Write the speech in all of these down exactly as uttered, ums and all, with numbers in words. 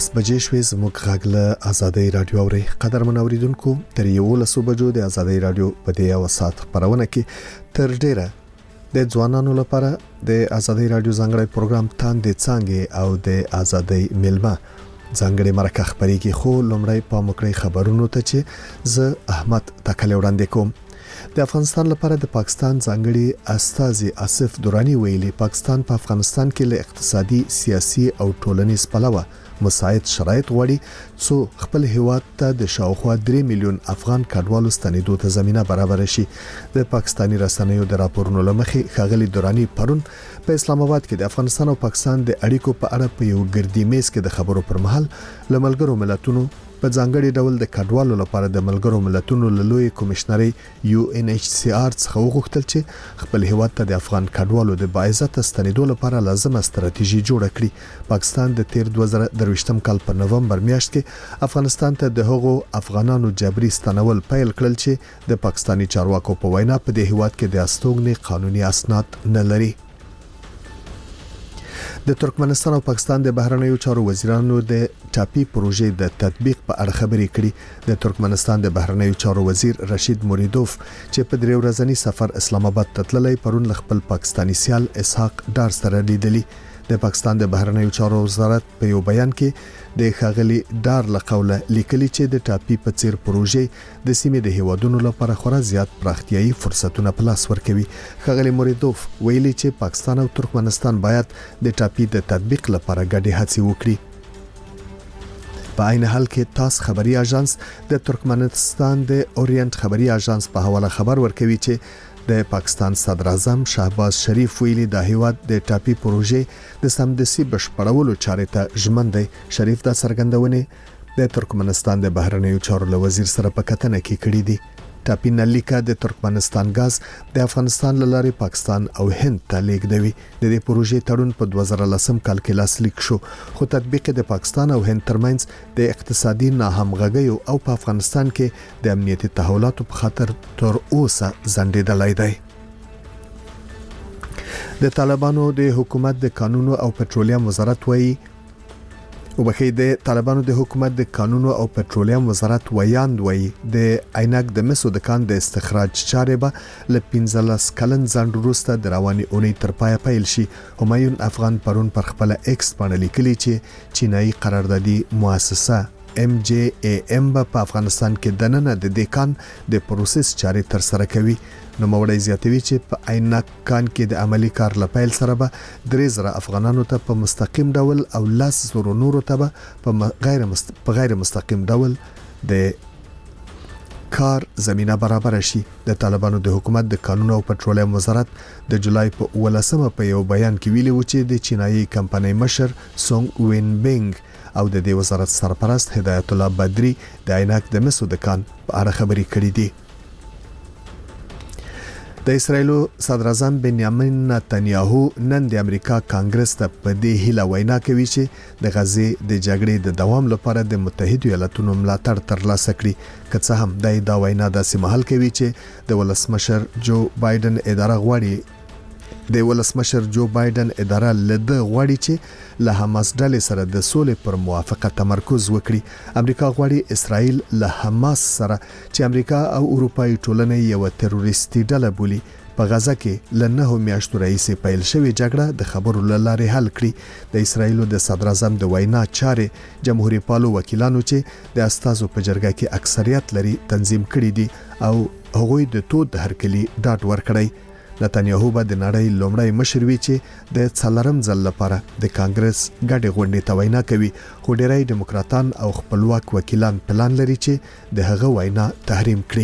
لس بجې شوې زموږ غږ له آزادۍ رادیو اوري. قدرمن اوریدونکو، تر یولس بجو د آزادۍ رادیو په دې او سات خبرونه کې تر ډیره د ځوانانو لپاره د آزادۍ رادیو ځانګړی پروګرام تاندې څنګه او د آزادۍ ملما ځانګړی مرکه خبريږي. خو لومړی په مکرې خبرونو ته چې زه احمد تکل وړاندې کوم. د افغانستان لپاره د پاکستان ځانګړي استازي آصف دورانی ویلي پاکستان په افغانستان کې له اقتصادي، سیاسي او ټولنیز پلوه مساعد شرایط غواړي څو خپل هیواد ته د شاوخوا درې میلیون افغان کډوالو ستنېدو ته زمينه برابر شي. د پاکستاني رسنیو د راپورونو لمخې ښاغلي دورانی پرون په اسلام آباد کې د افغانستان او پاکستان د اړیکو په اړه په یو ګردی میز کې د خبرو پر مهال لملګرو ملتونو په ځانګړي ډول د کډوالو لپاره د ملګرو ملتونو لوی کمشنري یو ان ایچ سی آر څخه وغوښتل چې خپل هیواد ته د افغان کډوالو د باعزت ستنېدو لپاره لازمه ستراتیژي جوړه کړي. پاکستان د تیر دوه زره درویشتم کال په نومبر میاشت کې افغانستان ته د هغو افغانانو جبري ستنول پیل کړل چې د پاکستاني چارواکو په وینا په دې هیواد کې د استوګنې قانوني اسناد نه لري. د ترکمنستان او پاکستان د بهرنیو چارو وزیرانو د ټاپي پروژې د تطبیق په اړه خبرې کړې. د ترکمنستان د بهرنیو چارو وزیر رشید موریدوف چې په درې ورځنی سفر اسلام آباد ته تللی پرون خپل پاکستانی سیال اسحاق ډار سره لیدلی. د پاکستان د بهرنیو چارو وزارت په یو بیان کې د ښاغلي ډار له قوله لیکلي چې د ټاپي په څیر پروژې د سیمې د هیوادونو لپاره خورا زیات پراختیايي فرصتونه په لاس ورکوي. ښاغلي موریدوف ویلي چې پاکستان او ترکمنستان باید د ټاپي د تطبیق لپاره ګډې هڅې وکړي. په عین حال کې تاس خبري اژانس د ترکمنستان د اورینټ خبري اژانس په حواله خبر ورکوي چې د پاکستان صدر اعظم شهباز شریف ویلي د هیواد د ټاپي پروژې د سمدسي بشپړولو چارې ته ژمن دی. شریف دا څرګندونه د ترکمنستان د بهرنیو چارو له وزیر سره په کتنه کې کړې دي. ټاپي نلیکا د ترکمنستان غاز د افغانستان لارې پاکستان او هند ته لیږدوي. د دې پروژې تړون په دوه زره لسم کال کې لاسلیک شو، خو تطبیق د پاکستان او هند ترمنځ د اقتصادي ناهمغږیو او په افغانستان کې د امنیتي تحولاتو په خاطر تر اوسه ځنډېدلی دی. د طالبانو د حکومت د قانونو او پټرولیم وزارت وایي او بخې د طالبانو د حکومت د قانونو او پټرولیم وزارت ویاند وایي د عینک د مسو د کان د استخراج چارې به ل پنځلس کلن ځنډ وروسته د رواني اونۍ تر پایه پیل شي. همایون افغان پرون پر خپل ایکس باندې لیکلي چې چینایي قراردادي مؤسسه ام جی ای ام په افغانستان کې د نن د دکان د پروسس چارې تر سره کوي. نو موړی زیاتوي چې په عینک کان کې د عملی کار لپیل سره به درې زره افغانانو ته په مستقیم ډول او لاس زرو نورو ته په غیر مست... په غیر مستقیم ډول د کار زمينه برابر شي. د طالبانو د حکومت د قانون او پټرولیم وزارت د جولای په ولسمه په یو بیان کې ویلي و چې د چینایي کمپنۍ مشر سونګ وین بینګ او د دې وزارت سرپرست هدایت الله بدری د عینک د مسو د کان په اړه خبري کړې دي. د اسرایلو صدر اعظم بنیامین نتنیاهو نن د امریکا کانګرس ته په دې هیله وینا کوي چې د غزې د جګړې د دوام لپاره د متحده ایالاتونو ملاتړ ترلاسه کړي. که څه هم د دا وینا داسې مهال کوي چې د ولسمشر جو بایدن اداره غواړي د ولسمشر جو بایدن اداره لده غواړي چې له حماس ډلې سره د سولې پر موافقه تمرکز وکړي. امریکا غواړي اسرائیل له حماس سره چې امریکا او اروپאי ټولنه یو تروریستي ډله بولي په غزه کې لنه میاشتو رئیسې پیل شوې جګړه د خبرو لارې حل کړي. د اسرائیلو د صدر اعظم د وینا چارې جمهوریت پالو وکیلانو چې د استازو په جرګه کې اکثریت لري تنظیم کړي دي او هغوی د تود هرکلی ډاټ ورکړي. نتنیاهو به د نړۍ لومړی مشر وي چې د څلورم ځل لپاره د کانګرس ګډې غونډې ته وینا کوي، خو ډېری ډیموکراتان او خپلواک وکیلان پلان لري چې د هغه وینا تحریم کړي.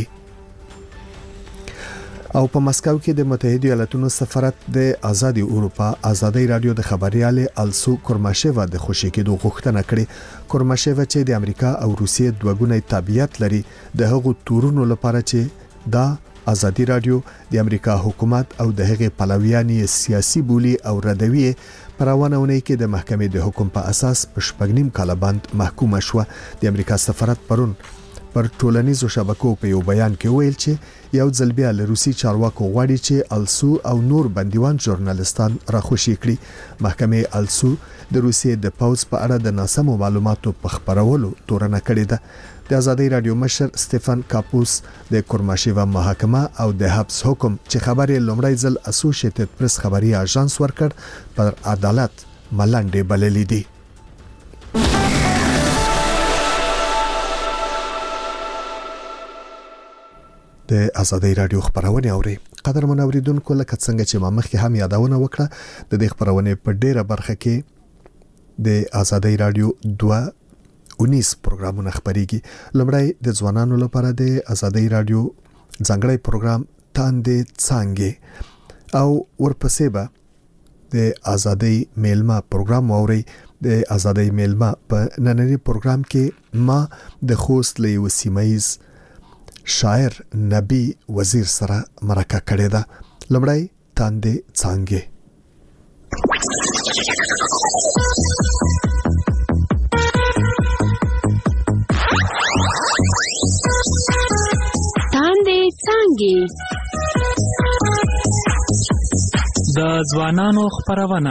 او په مسکو کې د متحده ایالاتونو سفارت د آزادي اروپا آزادۍ رادیو د خبريال السو کورماشيوا د خوشی کېدو غوښتنه کړې. کورماشيوا چې د امریکا او روسیې دوګونی تابعیت لري د هغو تورونو لپاره چې دا آزادي رادیو د امریکا حکومت او د هغې پلویانی سیاسي بولی او ردوی پرونهونه کې د محکمې د حکم په اساس په شپږ نیم کال باندې محکومه شو. د امریکا سفارت پرون پر ټولنیزو شبکو په یو بیان کې ویل چې یو ځل بیا له روسي چارواکو غواړي چې السو او نور بندیوان ژورنالستان راخوشي کړي. محکمې السو د روسیې د پوز په اړه د ناسمو معلوماتو په خپرولو تورنه کړې ده. د ازادي رادیو مشر سټيفن کاپوس د کورماشيوا محکمه او د حبس حکم چې خبرې لومړی ځل اسوسییټډ پریس خبري اژانس ورکړ پر عدالت ملنډې بللې دي. د ازادي رادیو خبرونه اوري. قدر منوریدونکو لکه څنګه چې ما مخکې هم یادونه وکړه د دې خبرونه په ډیره برخه کې د ازادي رادیو دوه انیس پروګرامونه خبريږي. لومړی د ځوانانو لپاره د ازادي رادیو ځانګړی پروګرام تاندې څنګه او ورپسې به د ازادي میلما پروګرام اوري. د ازادي میلما په نننی پروګرام کې ما د خوست له وسیمایز شاعر نبی وزیر سره مرکه کړې ده. لومړی تاندې څنګه تاندې څنګه د ځوانانو خبرونه.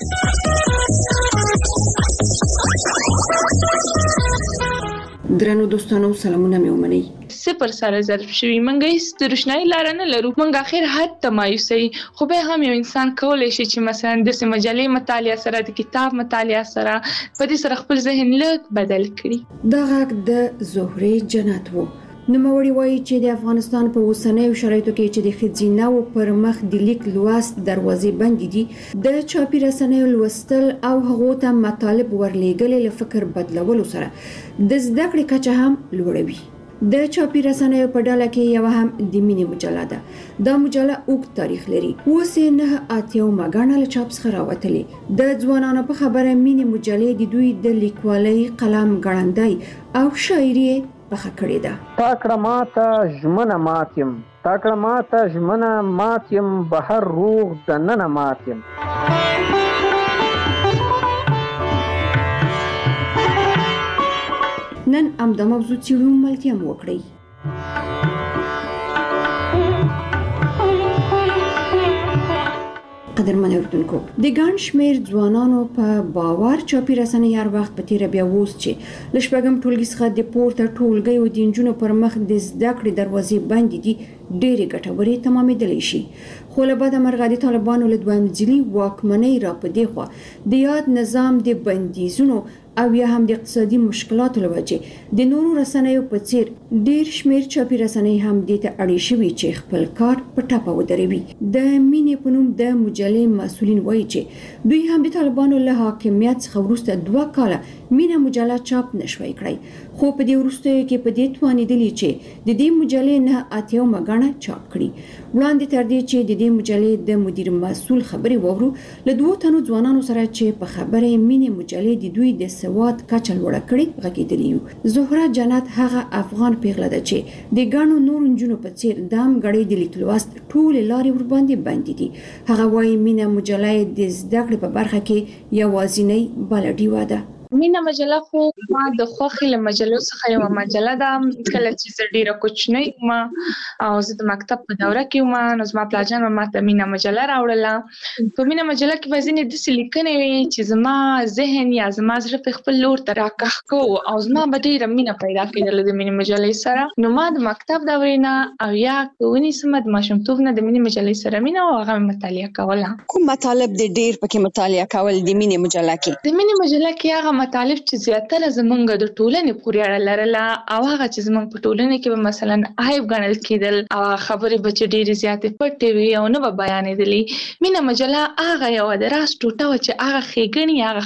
درنو دوستانو سلامونه مې ومنئ. صفر سره ظرف شوي منګه د روشنايي لار نه لرو. منګه اخر حد تمایوسي خو به هم یو انسان کولای شي چې مثلا د مجلې مطالعه سره د کتاب مطالعه سره په دې سره خپل ذهن لږ بدل کړي. دا غږ د زهري جنت وو. نوموړي وایي چې د افغانستان په اوسنیو شرایطو کې چې د ښځیناو پر مخ د لیک لوست دروازې بندې دي، د چاپي رسنیو لوستل او هغو ته مطالب ورلېږل له فکر بدلولو سره د زده کړې کچه هم لوړوي. د چاپي رسنیو په ډله کې یو هم د مینې مجله ده. دا مجله اوږد تاریخ لري. اوس یې نه اتیو مګاڼه له چاپ څخه راوتلې. د ځوانانو په خبره مینې مجلې د دوی د لیکوالۍ قلم ګړندی او شاعري پخه کړې ده. تاکړه ماته ژمنه ماتیم، تاکړه ماته ژمنه ماتیم، بهر روغ د ننه ماتیم. نن هم د موضوع څیړو ملتیا مو وکړئ. قدرمن اوردونکو، د ګڼ شمېر ځوانانو په باور چاپي رسنۍ هر وخت په تیره بیا اوس چې له شپږم ټولګي څخه د پورته ټولګي او د نجونو پر مخ د زده کړې دروازې بندې دي، ډېرې ګټورې تمامېدلی شي. خو له بده مرغه د طالبانو له دویم ځلي واکمنۍ را په دې خوا د یاد نظام د بندیزونو او یا هم د اقتصادي مشکلاتو له وجې د نورو رسنیو په څیر ډېر شمېر چاپي رسنۍ هم دې ته اړې شوي چې خپل کار په ټاپه ودروي. د مینې په نوم د مجلې مسؤلین وایي چې دوی هم د طالبانو له حاکمیت څخه وروسته دوه کاله مینه مجله چاپ نشوی کړی، خو په دې وروستیو کې په دې توانېدلي چې د دې مجلې نه اتیو مګاڼه چاپ کړي. وړاندې تر دې چې د دې مجلې د مدیر مسؤل خبرې واورو، له دوو تنو ځوانانو سره چې په خبره مینې مجلې د دوی د سواد کچه لوړه کړي غږېدلي یو. زهره جنت هغه افغان پیغله ده چې د ګڼو نورو نجونو په څیر د همګړۍ د لیک لوست ټولې لارې ورباندې بندې دي. هغه وایي مینه مجله د زده کړې په برخه کې یوازینۍ بله ډیوه ده. مینه مجله خو ما د خوښې له مجلو څخه یو مجله ده. کله چې زه ډیره کوچنۍ وم او زه د مکتب په دوره کې وم، نو زما پلارجان ما ته مینه مجله راوړله. په مینه مجله کې به ځینې داسې لیکنې وي چې زما ذهن یا زما زړه په خپل لور ته راکښ کوو او زما به ډیره مینه پیدا کېدله د مینې مجلې سره. نو ما د مکتب دورې نه او یا که ونیسمه د ماشومتوب نه د مینې مجلې سره مینه او هغه مطالعه کوله. کوم مطالب د ډیر پکې مطالعه کول د مینې مجله کې؟ د مینې مجله کې هغه مطالب چې زیاتره زمونږ د ټولنې پورې اړه لرله او هغه چې زمونږ په ټولنه کې به مثلا عیب ګڼل کېدل او خبرې به چې ډېرې زیاتې پټې وي او نه به بیانېدلې. مینه مجله هغه یوه د راز ټوټه وه چې هغه ښېګڼې هغه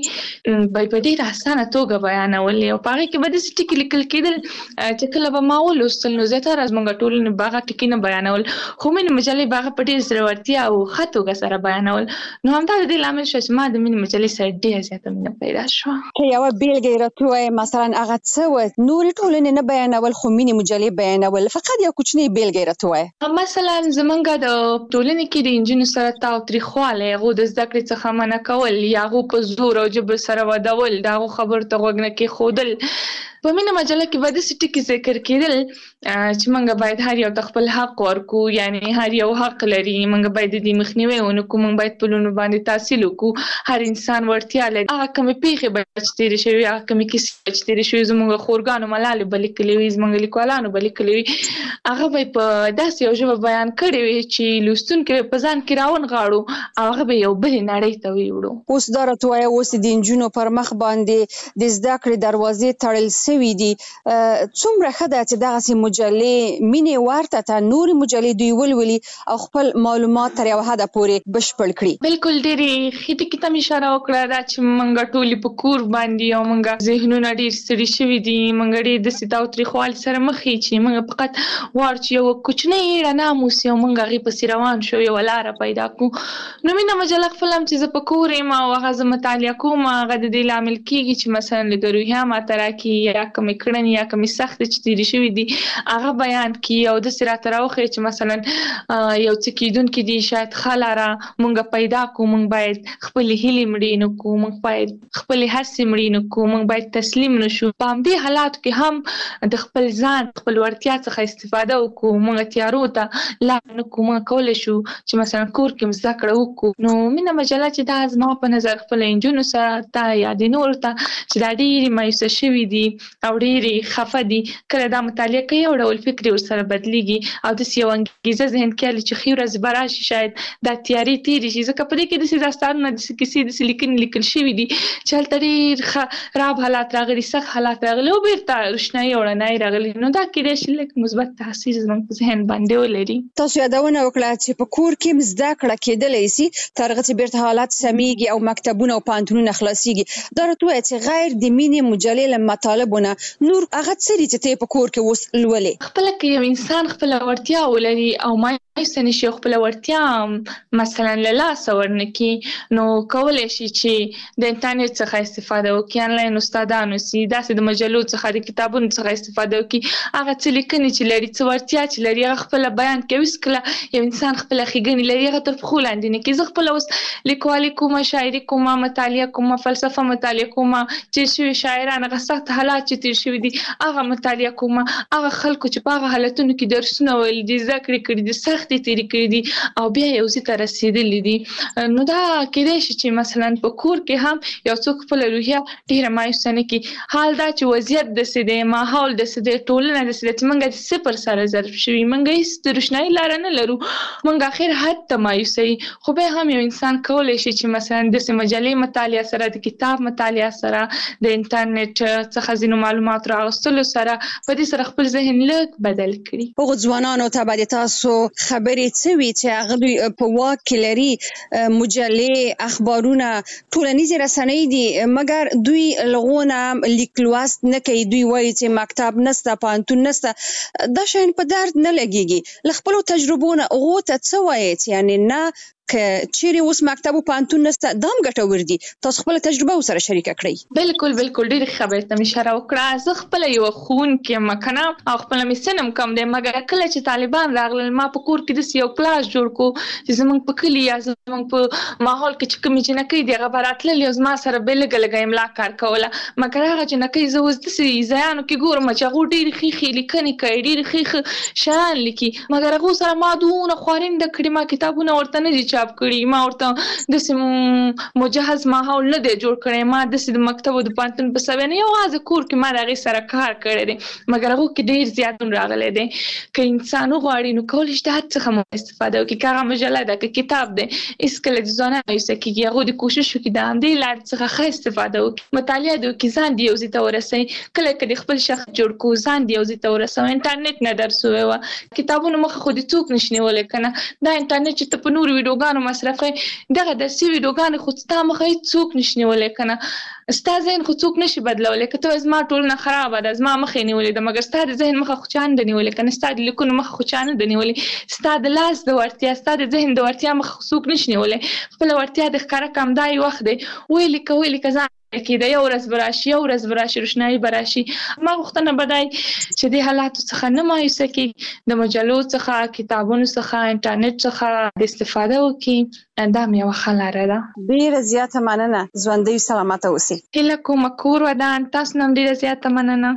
خبرې به په ډېره اسانه توګه بیانولې او په هغې کې به داسې ټکي لیکل کېدل چې کله به ما ولوستل نو زیاتره زمونږ ټولنې به هغه ټکي نه بیانول، خو مینې مجلې به هغه په ډېرې زړورتیا او ښه توګه سره بیانول. نو همدا د دې لامل شوه چې ما د مینې مجلې سره ډېره زیاته مینه پیدا شوه. یوه بیلګه یې راته ووایه، مثلا هغه څه وه نورې ټولنې نه بیانول خو مینې مجلې بیانول، فقط یو کوچنۍ بیلګه یې راته ووایه. مثلا زمونږ د ټولنې کې د نجونو سره تاوتریخوالی، هغو د زده کړې څخه منع کول یا هغو په زور او جبر سره ودول، د هغو خبرو ته غوږ نه کېښودل، په مینه مجله کې به داسې ټکي ذکر کېدل چې موږ باید هر یو ته خپل حق ورکو، یعنی هر یو حق لري، موږ باید د دې مخنیوي ونکړو، موږ باید په لونو باندې تحصیل وکړو، هر انسان وړتیا لري. هغه کومې پیښې به چې تېرې شوي، هغه کومې کیسې چې تېرې شوي، زموږ خورګانو ملالې به لیکلې وي، زموږ لیکوالانو به لیکلې وي، هغه به یې په داسې یو ژبه بیان کړې وي چې لوستونکي به په ځان کې راونغاړو او هغه به یو بلې نړۍ ته ویوړو. اوس دا راته وایه، اوس د نجونو پر مخ باندې د زده کړې دروازې تړل سوي دي، څومره ښه ده چې دغسې مجلې مینې ورته ته نورې مجلې دوی ولولي او خپل معلومات تر یوه حده پورې بشپړ کړي. بالکل ډېرې ښې ټکي ته مې اشاره وکړه دا چې موږ ټولې په کور باندې او موږ ذهنونه ډېر ستړي شوي دي، موږ ډېر داسې تاوتریخوالي سره مخ یو چې موږ فقط غواړو چې یوه کوچنۍ رڼا مو وسي او موږ هغې پسې روان شو، یوه لاره پیدا کړو. نو مینه مجله خپل هم چې زه په کور یم او هغه زه مطالعه کوم، هغه د دې لامل کېږي چې مثلا لږ روحیه ماته راکړي، یا کومې کړنې یا کومې سختې چې تېرې شوي دي هغه بیان کړي او داسې راته راوښیي چې مثلا یو څه کېدونکي دي، شاید ښه لاره موږ پیدا کړو، موږ باید خپلې هیلې مړې نه کړو، موږ باید خپلې هڅې مړې نه کړو، موږ باید تسلیم نه شو. په همدې حالاتو کې هم د خپل ځان خپل وړتیا څخه استفاده وکړو، موږ تیارو ته لار نه کړو، موږ کولی شو چې مثلا کور کې هم زده کړه وکړو. نو مینه مجله چې دا زما په نظر خپلو نجونو سره ته یا د نورو ته چې دا ډېرې مایوسه شوي دي او ډېرې خفه دي، کله دا مطالعه کوي یو ډول فکر ورسره بدلېږي او داسې یو انګېزه ذهن کې هلي چې ښې ورځې به راشي، شاید دا تیارې تېرې شي. ځکه په دې کې داسې داستانونه، داسې کیسې، داسې لیکنې لیکل شوي دي چې هلته ډېر ښه راب حالات راغلي، سخت حالات راغلي او بېرته روښنایي او رڼایي راغلي. نو دا کېدای شي لږ مثبت تاثیر زموږ په ذهن باندې ولري. تاسو یادونه وکړه چې په کور کې هم زده کړه کېدلی سي تر هغه چې بېرته حالات سمیږي او مکتبونه او پوهنتونونه خلاصېږي. دا راته ووایه چې غیر د مینې مجلې له مطالبو نه نور هغه څه دي چې ته یې په کور کې اوس لولې؟ خپله که یو انسان خپله وړتیا ولري او مایوسه نه شي او خپله وړتیا مثلا له لاسه ورنه کړي، نو کولی شي چې د انټرنېټ څخه استفاده وکړي، انلاین استادان اوسي، داسې د مجلو څخه د کتابونو څخه استفاده وکړي، هغه څه لیکنې چې لري، څه وړتیا چې لري هغه خپله بیان کوي. هېڅکله یو انسان خپله ښېګڼې لري هغه تر پښو لاندې نه کړي. زه خپله اوس لیکوالي کومه، شاعري کومه، مطالعه کومه، فلسفه مطالعه کومه، تېر شوي شاعران هغه سخت حالات چې تېر شوي دي هغه مطالعه کومه، هغه خلکو چې په هغه حالتونو کې درسونه ویلي دي، زده کړې کړي دي، سختې تېرې کړي دي او بیا یو ځای ته رسېدلي دي. نو دا کېدای شي چې مثلا په کور کې هم یو څوک خپله روحیه ډېره مایوسه نه کړي. حال دا چې وضعیت داسې دی، ماحول داسې دی، ټولنه داسې ده چې موږ د صفر سره ضرب شوي، موږ هېڅ د روښنایي لاره نه لرو، موږ اخر حد ته مایوسه یو. خو بیا هم یو انسان کولی شي چې مثلا داسې مجلې مطالعه سره، د کتاب مطالعه سره، د انټرنېټ څخه ځینو معلومات راغوستلو سره په دې سره خپل ذهن لږ بدل کړي. هغو ځوانانو ته به د تاسو خبرې څه وي چې هغه دوی په واک کې لري؟ مجلې، اخبارونه، ټولنیزې رسنۍ دي، مګر دوی لغونه لیک لوست نه کوي، دوی وایي چې مکتب نسته، پوهنتون نسته، دا شیان په درد نه لګېږي. له خپلو تجربو نه هغو ته څه وایي چې یعنې نه که چیرې اوس مکتب او پوهنتون نسته دا هم ګټور دي؟ تاسو خپله تجربه ورسره شریکه کړئ. بالکل بالکل ډېرې خبرې ته مې اشاره وکړه. زه خپله یوه ښوونکې یم که نه او خپله مې سن هم کم دی، مګر کله چې طالبان راغلل ما په کور کې داسې یو کلاس جوړ کړو چې زموږ په کلي یا زموږ په ماحول کې چې کومې جنکۍ دي هغه به راتللې او زما سره به یې لږه لږه املا کار کوله. مګر هغه جنکۍ زه اوس داسې ځایانو کې ګورم چې هغو ډېرې ښې ښې لیکنې کوي، ډېرې ښې ښه شیان لیکي، مګر هغو سره ما دونه خوارنده کړي، ما کتابونه ورته نه دي چاپ کړي، ما ورته داسې مجهز ماحول نه دی جوړ کړی، ما داسې د مکتب او د پوهنتون په سویه نه، یوازې کور کې ما د هغې سره کار کړی دی، مګر هغو کې ډېر زیاتون راغلی دی. که انسان وغواړي نو کولی شي د هر څخه مو استفاده وکړي، که هغه مجله ده که کتاب دی، هېڅکله د ځوانان مایوسه کېږي، هغوی د کوشش وکړي د همدې لارې څخه ښه استفاده وکړي، مطالعه دې وکړي، ځان دې یو ځای ته ورسوي. کله که د خپل شخص جوړ کړو ځان دې یو ځای ته ورسوي. انټرنېټ نه درس ووایه، کتابونو مخه خو دې څوک نشي نیولی که نه، دا انټرنېټ چې ته په نورو ویډیوګانو مصرفوي دغه درسي ویډیوګانې خو ستا مخه هېڅ څوک نشي نیولی که نه، ستا ذهن خو څوک نشي بدلولی. که ته وایې زما ټولنه خرابه ده، زما مخ یې نیولې ده، مګر ستا د ذهن مخه خو چا نه ده نیولې که نه، ستا د لیکنو مخه خو چا نه ده نیولې، ستا د لاس د وړتیا، ستا د ذهن د وړتیا مخه خو څوک نشي نیولی. خپله وړتیا د ښکاره کړه، همدا یې وخت دی، ویې لیکه ویې لیکه، ځان کې د یو ورځ براشي یو ورځ براشي روشنايي براشي ما غوښتنه بدای چې د حالات څخه نه مایوسه کې د مجلو څخه کتابونو څخه انټرنیټ څخه د استفاده وکړي دا مې یو خلاره ده. ډیره زیاته مننه. ژوندۍ سلامت اوسئ. هله کوم کور ودان تاسو نم ډیره زیاته مننه.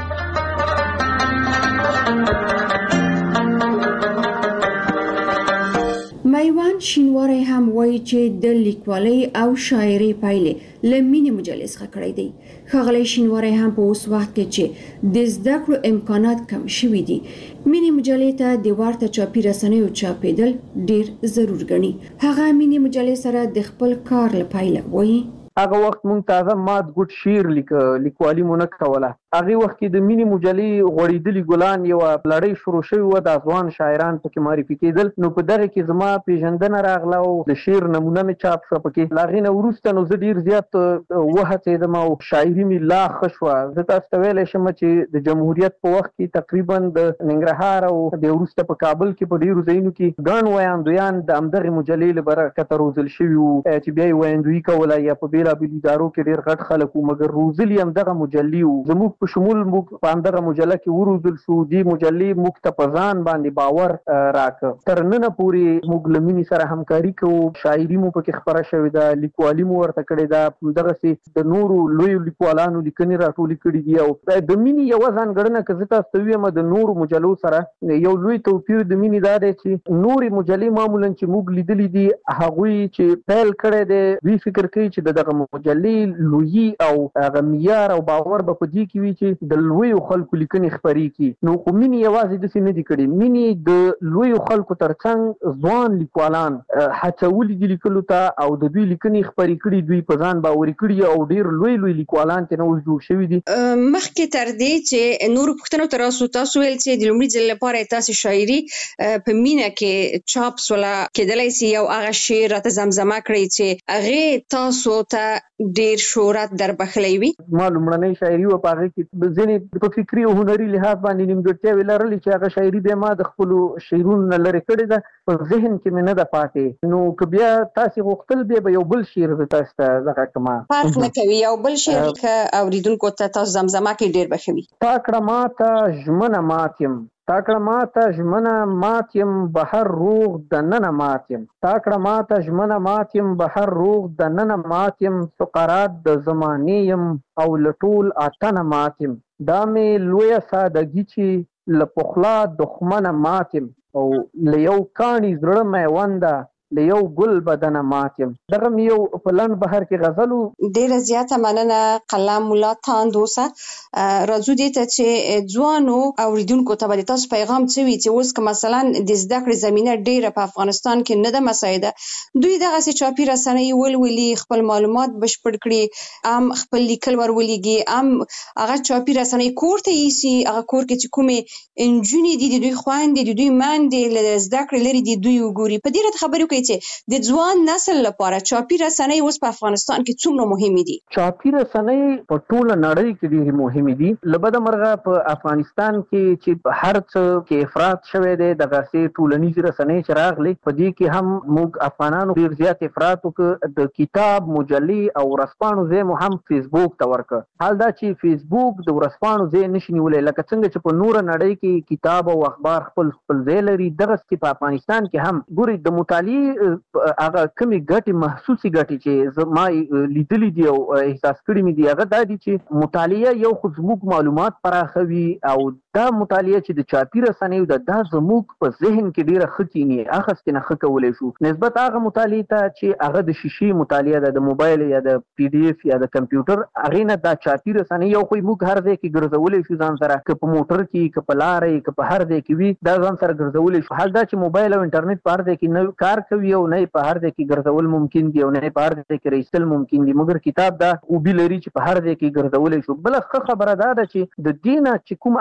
میوان شینواری هم وایي چې د لیکوالۍ او شاعرۍ پایلې له مینې مجلې څخه کړی دی. ښاغلی شینواری هم په اوس وخت کې چې د زده کړو امکانات کم شوي دي مینې مجلې ته د ورته چاپي رسنیو چاپېدل ډیر ضرور ګڼي. هغه مینې مجلې سره د خپل کار له پایله وایي هغه وخت مونږ تازه مات ګډ شعر لیک لیکوالي مونږ کوله. هغه وخت کې د مینې مجلې غوړېدلي ګلان یو لړۍ شروع شوې و د ځوان شاعران پکې معرفي کېدل. نو په دغه کې زما پیژندنه راغله او د شعر نمونه مې چاپ شو پکې. له هغې نه وروسته نو زه ډېر زیات وهڅېدم او شاعري مې لا ښه شوه. زه تاسو ته ویلی شم چې د جمهوریت په وخت کې تقریبا د ننګرهار او د وروسته په کابل کې په ډېرو ځایونو کې ګڼ ویاندویان د همدغې مجلې له برکته روزل شوي وو چې بیا یې ویاندویي کوله یا په بېلابېلو ادارو کې ډېر غټ خلک وو مګر روزلي همدغه مجلې وو. زموږ په شمول موږ په همدغه مجله کې وروزل شو. دې مجلې موږ ته په ځان باندې باور راکړ. تر ننه پورې موږ له مینې سره همکاري کوو. شاعري مو پکې خپره شوې ده، لیکوالي مو ورته کړې ده، همدغسې د نورو لویو لیکوالانو لیکنې راټولې کړي دي. او د مینې یوه ځانګړنه که زه تاسو ته ووایم د نورو مجلو سره یو لوی توپیر د مینې دا دی چې نورې مجلې معمولا چې موږ لیدلي دي هغوی چې پیل کړی دی دوی فکر کوي چې د دغه مجلې لویي او هغه معیار او باور به په دې کې وي چې د لویو خلکو لیکنې خپرې کړي. نو خو مینې یوازې داسې نه دي کړي. مینې د لویو خلکو ترڅنګ ځوان لیکوالان هڅولي دي لیکلو ته او د دوی لیکنې خپرې کړي. دوی په ځان باوري کړي او ډېر لوی لوی لیکوالان ترې نه اوس جوړ شوي دي. مخکې تر دې چې نورو پوښتنو ته راسو تاسو ویل چې د لومړي ځل لپاره تاسو شاعري په مینه کې چاپ سوله کېدلی سي یو هغه شعر راته زمزمه کړئ چې هغې تاسو ته ډېر شهرت در بخلی وي. ما لومړنۍ شاعري وه په هغې کې ځینې په فکري او هنري لحاظ باندې نیمګړتیاوې لرلې چې هغه شاعري بیا ما د خپلو شعرونو نه لرې کړې ده، په ذهن کې مې نه ده پاتې. نو که بیا تاسې غوښتل بیا به یو بل شعر زه تاسو ته دغه کړمه. فرق نه کوي، یو بل شعر که اورېدونکو ته تاسو زمزمه کړئ ډېر به ښه وي. تا کړه ماته ژمنه مات یم، تا کړه ماته ژمنه مات یم، بهر روغ دننه مات یم. تا کړه ماته ژمنه مات یم، بهر روغ دننه مات یم. فقرات د زمانې یم او له ټول اتنه مات یم. دا مې لویه سادګي چې له پخلا دښمنه مات یم او له یو کاڼي زړه میونده له یو ګل بدنه مات یم. دغه مې یو په لنډ بهر کې غزل و. ډېره زیاته مننه قلم ملا تاند اوسه. راځو دې ته چې ځوانو اورېدونکو ته به د تاسو پیغام څه وي چې اوس که مثلا د زده کړې زمینه ډېره په افغانستان کې نه ده مساعده، دوی دغسې چاپي رسنۍ ولولي، خپل معلومات بشپړ کړي، ام خپل لیکل ور ولېږي، ام هغه چاپي رسنۍ کور ته یوسي، هغه کور کې چې کومې نجونې دي د دوی خویندې د دوی میندې له زده کړې لرې دي دوی وګوري. په دې راته خبرې وکړئ چې د ځوان نسل لپاره چاپي رسنۍ اوس په افغانستان کې څومره مهمې دي. چاپي رسنۍ په ټوله نړۍ کې ډېرې مهمې دي. له بده مرغه په افغانستان کې چې په هر څه کې افراط شوی دی، دغسې ټولنیزې رسنۍ چې راغلې په دې کې هم موږ افغانانو ډېر زیات افراط وکړ. د کتاب مجلې او ورځپاڼو ځای مو هم فیسبوک ته ورکړ. حال دا چې فیسبوک د ورځپاڼو ځای نشي نیولی، لکه څنګه چې په نوره نړۍ کې کتاب او اخبار خپل خپل ځای لري، دغسې په افغانستان کې هم ګورئ د مطالعې هغه کمې ګټې محسوسې ګټې چې زما لیدلي دي او احساس کړي مې دي هغه دا دي چې مطالعه یو خو زموږ معلومات پراخوي او دا مطالعه چې د چاپي رسنیو ده دا زموږ په ذهن کې ډېره ښه کیني، اخیستې نه ښه کولی شو نسبت هغه مطالعې ته چې هغه د شیشې مطالعه ده، د موبایل یا د پی ډي اف یا د کمپیوټر، هغې نه دا چاپي رسنۍ یو خو موږ هر ځای کې ګرځولی شو ځان سره، که په موټر کې که په لاره یې که په هر ځای کې وي دا ځان سره ګرځولی شو. حال دا چې موبایل او انټرنیټ په هر ځای کې نه کار کوي او نه په هر ځای کې ګرځول ممکن دي او نه په هر ځای کې رایستل ممکن دي، مګر کتاب دا خوبي لري چې په هر ځای کې ګرځولی شو. بله ښه خبره دا ده چې د دې نه چې کوم اخیستې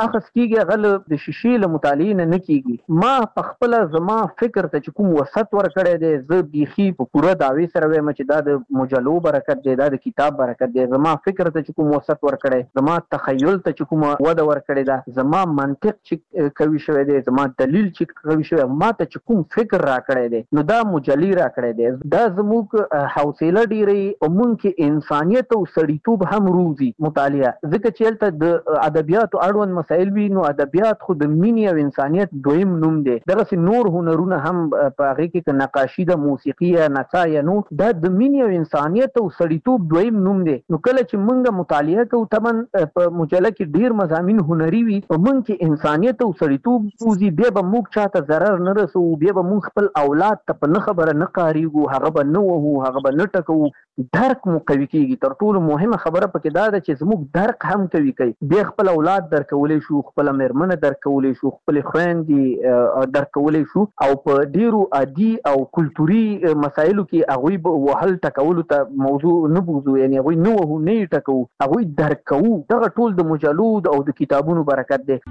کیږي غل د شیشې له مطالعې نه کیږي. ما په خپل زما فکر ته چې کوم وسط ور کړی دی زه بیخي په پوره دعوی سره وایم چې دا د مجلو برکت دی، دا د کتاب برکت دی. زما فکر ته چې کوم وسط ور کړی، زما تخیل ته چې کوم وده ور کړی دا، زما منطق چې کوي شوی دی، زما دلیل چې کوي شوی، ما ته چې کوم فکر را کړی دی نو دا مجلی را کړی دی. دا زموږ حوصله ډیری او مونږ کې انسانیت او سړیتوب هم روزي مطالعه، ځکه چې هلته د ادبیاتو اړوند مسایل وي نو ادبیات خو د مینې او انسانیت دویم نوم دی. دغسې نور هنرونه هم په هغې کې نقاشي ده، موسیقي یا نڅا یا نو، دا د مینې او انسانیت او سړیتوب دویم نوم دی. نو کله چې مونږ مطالعه کوو تمن په مجله کې ډیر مضامین هنري وي او مونږ کې انسانیت او سړیتوب روزي، بیا به موږ چاته ضرر نه رسوو، بیا به موږ خپل اولاد ته په نه خبره نه قاریږو، هغه به نه وهو، هغه به نه ټکوو، درک مو قوي کیږي. تر ټولو مهمه خبره پکې دا ده چې زموږ درک هم قوي کوي. بیا خپل اولاد درکولی شو، خپل مېرمنه درکولی شو، خپل خویندې درکولی شو، او په ډیرو عادي او کلتوري مسایلو کې هغوی به وهل ټکولو ته موضوع نه بوزو، یعنی هغوی نه وهو نه یې ټکوو، هغوی درکوو. دغه ټول د مجلو او د کتابونو برکت دی.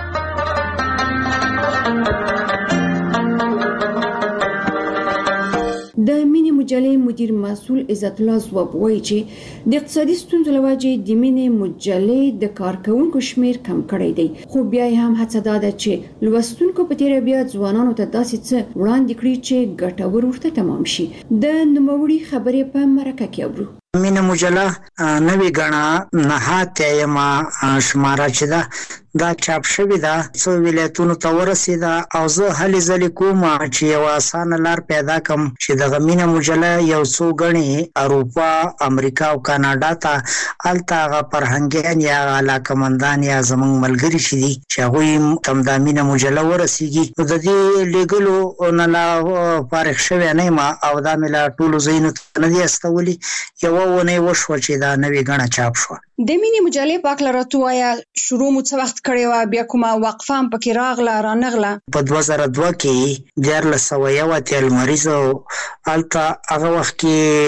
د مینې مجلې مدیر مسؤل عزت الله ځواب وایي چې د اقتصادي ستونزو له وجې د مینې مجلې د کارکونکو شمیر کم کړی دی، خو بیا هم هڅه دا ده چې لوستونکو په تیره بیا ځوانانو ته داسې څه وړاندې کړي چې ګټور ورته تمام شي. د نوموړي خبرې په مرکه کې اورو. مینه مجله نوی غنا نهاته یما شماره چې دا دا چاپ شوی دا څو ولایتونو ته ورسیده او زه هلې ځلې کوم چې یو اسانه لار پیدا کم چې د مینه مجله یو څو غني اروپا، امریکا او کاناډا ته الته هغه فرهنګیان یا علاقمندان یا زمونږ ملګري چې دي چې هغوی تم د مینه مجله ورسیږي. نو د دې لیږلو نه لا فارغ شوی نه یم او دا مې لا ټولو ځایونو ته نه دي استولي. یوه ونې وشوه چې دا نوې غڼه چاپ شوه. د مینې مجلې په هکله راته ووایه، شروع مو څه وخت کړې وه، بیا کومه وقفه هم پکې راغله رانغله؟ په دوه زره دوه کې دیارلس سوه یو اتیا لمریزه هلته هغه وخت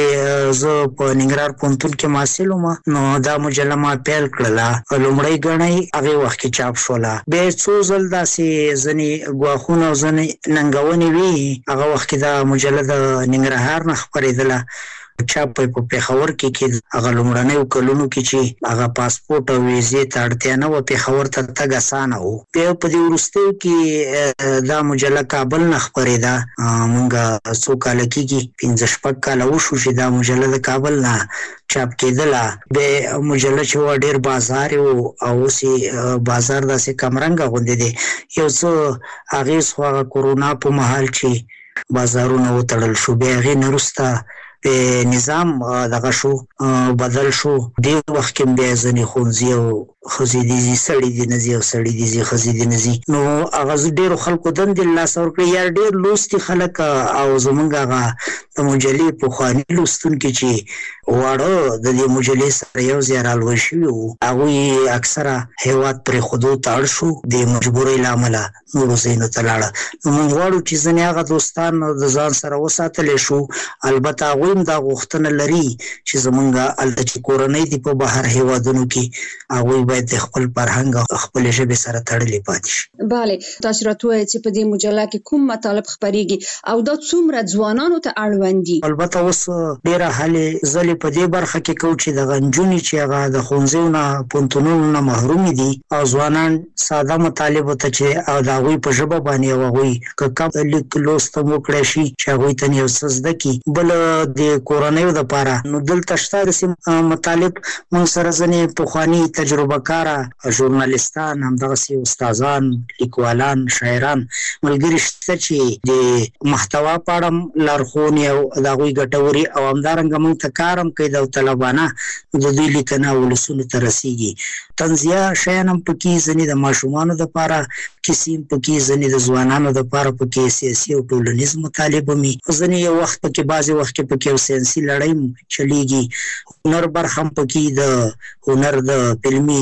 کې زه په ننګرهار پوهنتون کې محصل وم، نو دا مجله ما پیل کړله. لومړۍ غڼه یې هغې وخت کې چاپ شوله. بیا یې څو ځل داسې ځینې ګواښونه او ځینې ننګونې وي، هغه وخت کې دا مجله د ننګرهار نه خپرېدله. چاپ په پېښور کې کې هغه لومړنیو کلونو کې چې هغه پاسپورټ او ویزې ته اړتیا نه وه، پېښور ته تګ اسانه و. بیا په دې وروستیو کې دا مجله کابل نه خپرېده. مونږ څو کاله کېږي، پنځه شپږ کاله وشو چې دا مجله د کابل نه چاپ کېدله. بیا مجله چې وه ډېر بازار و او اوس یې بازار داسې کمرنګه غوندې دی. یو څه اغېز خو هغه کورونا په مهال چې بازارونه وتړل شو، بیا هغې نه وروسته په نظام دغه شو بدل شو. دې وخت کې بیا ځینې ښوونځي او ښځې دي ځي، سړي دي نه ځي، او سړي دي ځي، ښځې دي نه ځي. نو هغه ډېرو خلکو دندې له لاسه ورکړې، یا ډېر لوستي خلک او زمونږ هغه د مجلې پخواني لوستونکي چې واړه د دې مجلې سره یو ځای رالوی شوي وو، هغوی اکثره هېواد پرېښودو ته اړ شو د مجبورۍ له امله، نورو ځایونو ته لاړه. نو موږ غواړو چې ځینې هغه دوستان د ځان سره وساتلی شو. البته هغوی هم دا غوښتنه لري چې زمونږ هلته چې کورنۍ دي په بهر هېوادونو کې، هغوی باید د خپل فرهنګ او خپلې ژبې سره تړلې پاتې شي. بله، تاسو راته ووایئ چې په دې مجله کې کوم مطالب خپرېږي او دا څومره ځوانانو ته اړوند دي؟ البته اوس ډېره هلې ځلې په دې برخه کې کوو چې دغه نجونې چې هغه د ښوونځیو نه پوهنتونونو نه محرومې دي او ځوانان ساده مطالبو ته چې او د هغوی په ژبه باندې او هغوی که کم لیک لوست هم وکړی شي چې هغوی ته یو څه زده کړي. بله د کورنیو دپاره نو دلته شته داسې مطالب موږ سره ځینې پخواني تجربه کاره ژورنالیستان، همدغسې استادان، لیکوالان، شاعران ملګري شته چې د محتوا په اړه لارښوونې او د هغوی ګټورې او همدارنګه موږ ته کار هم کوي داوطلبانه د دوی لیکنه ولسونو ته رسیږي. طنزیه شیان هم پکې، ځینې د ماشومانو دپاره کیسې هم پکې، ځینې د ځوانانو دپاره پکې سیاسي او ټولنیز مطالب هم وي، ځینې یو وخت پکې بعضې وخت کې پکې یو ساینسي لړۍ هم چلیږي. هنر برخه هم پکې، د هنر د فلمي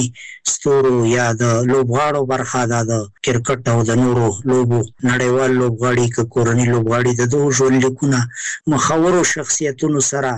ستورو یا د لوبغاړو برخه ده د کرکټ او د نورو لوبو نړیوال لوبغاړي ک کورنۍ لوبغاړي د دوه ژوند لیکونه مخورو شخصیتونو سره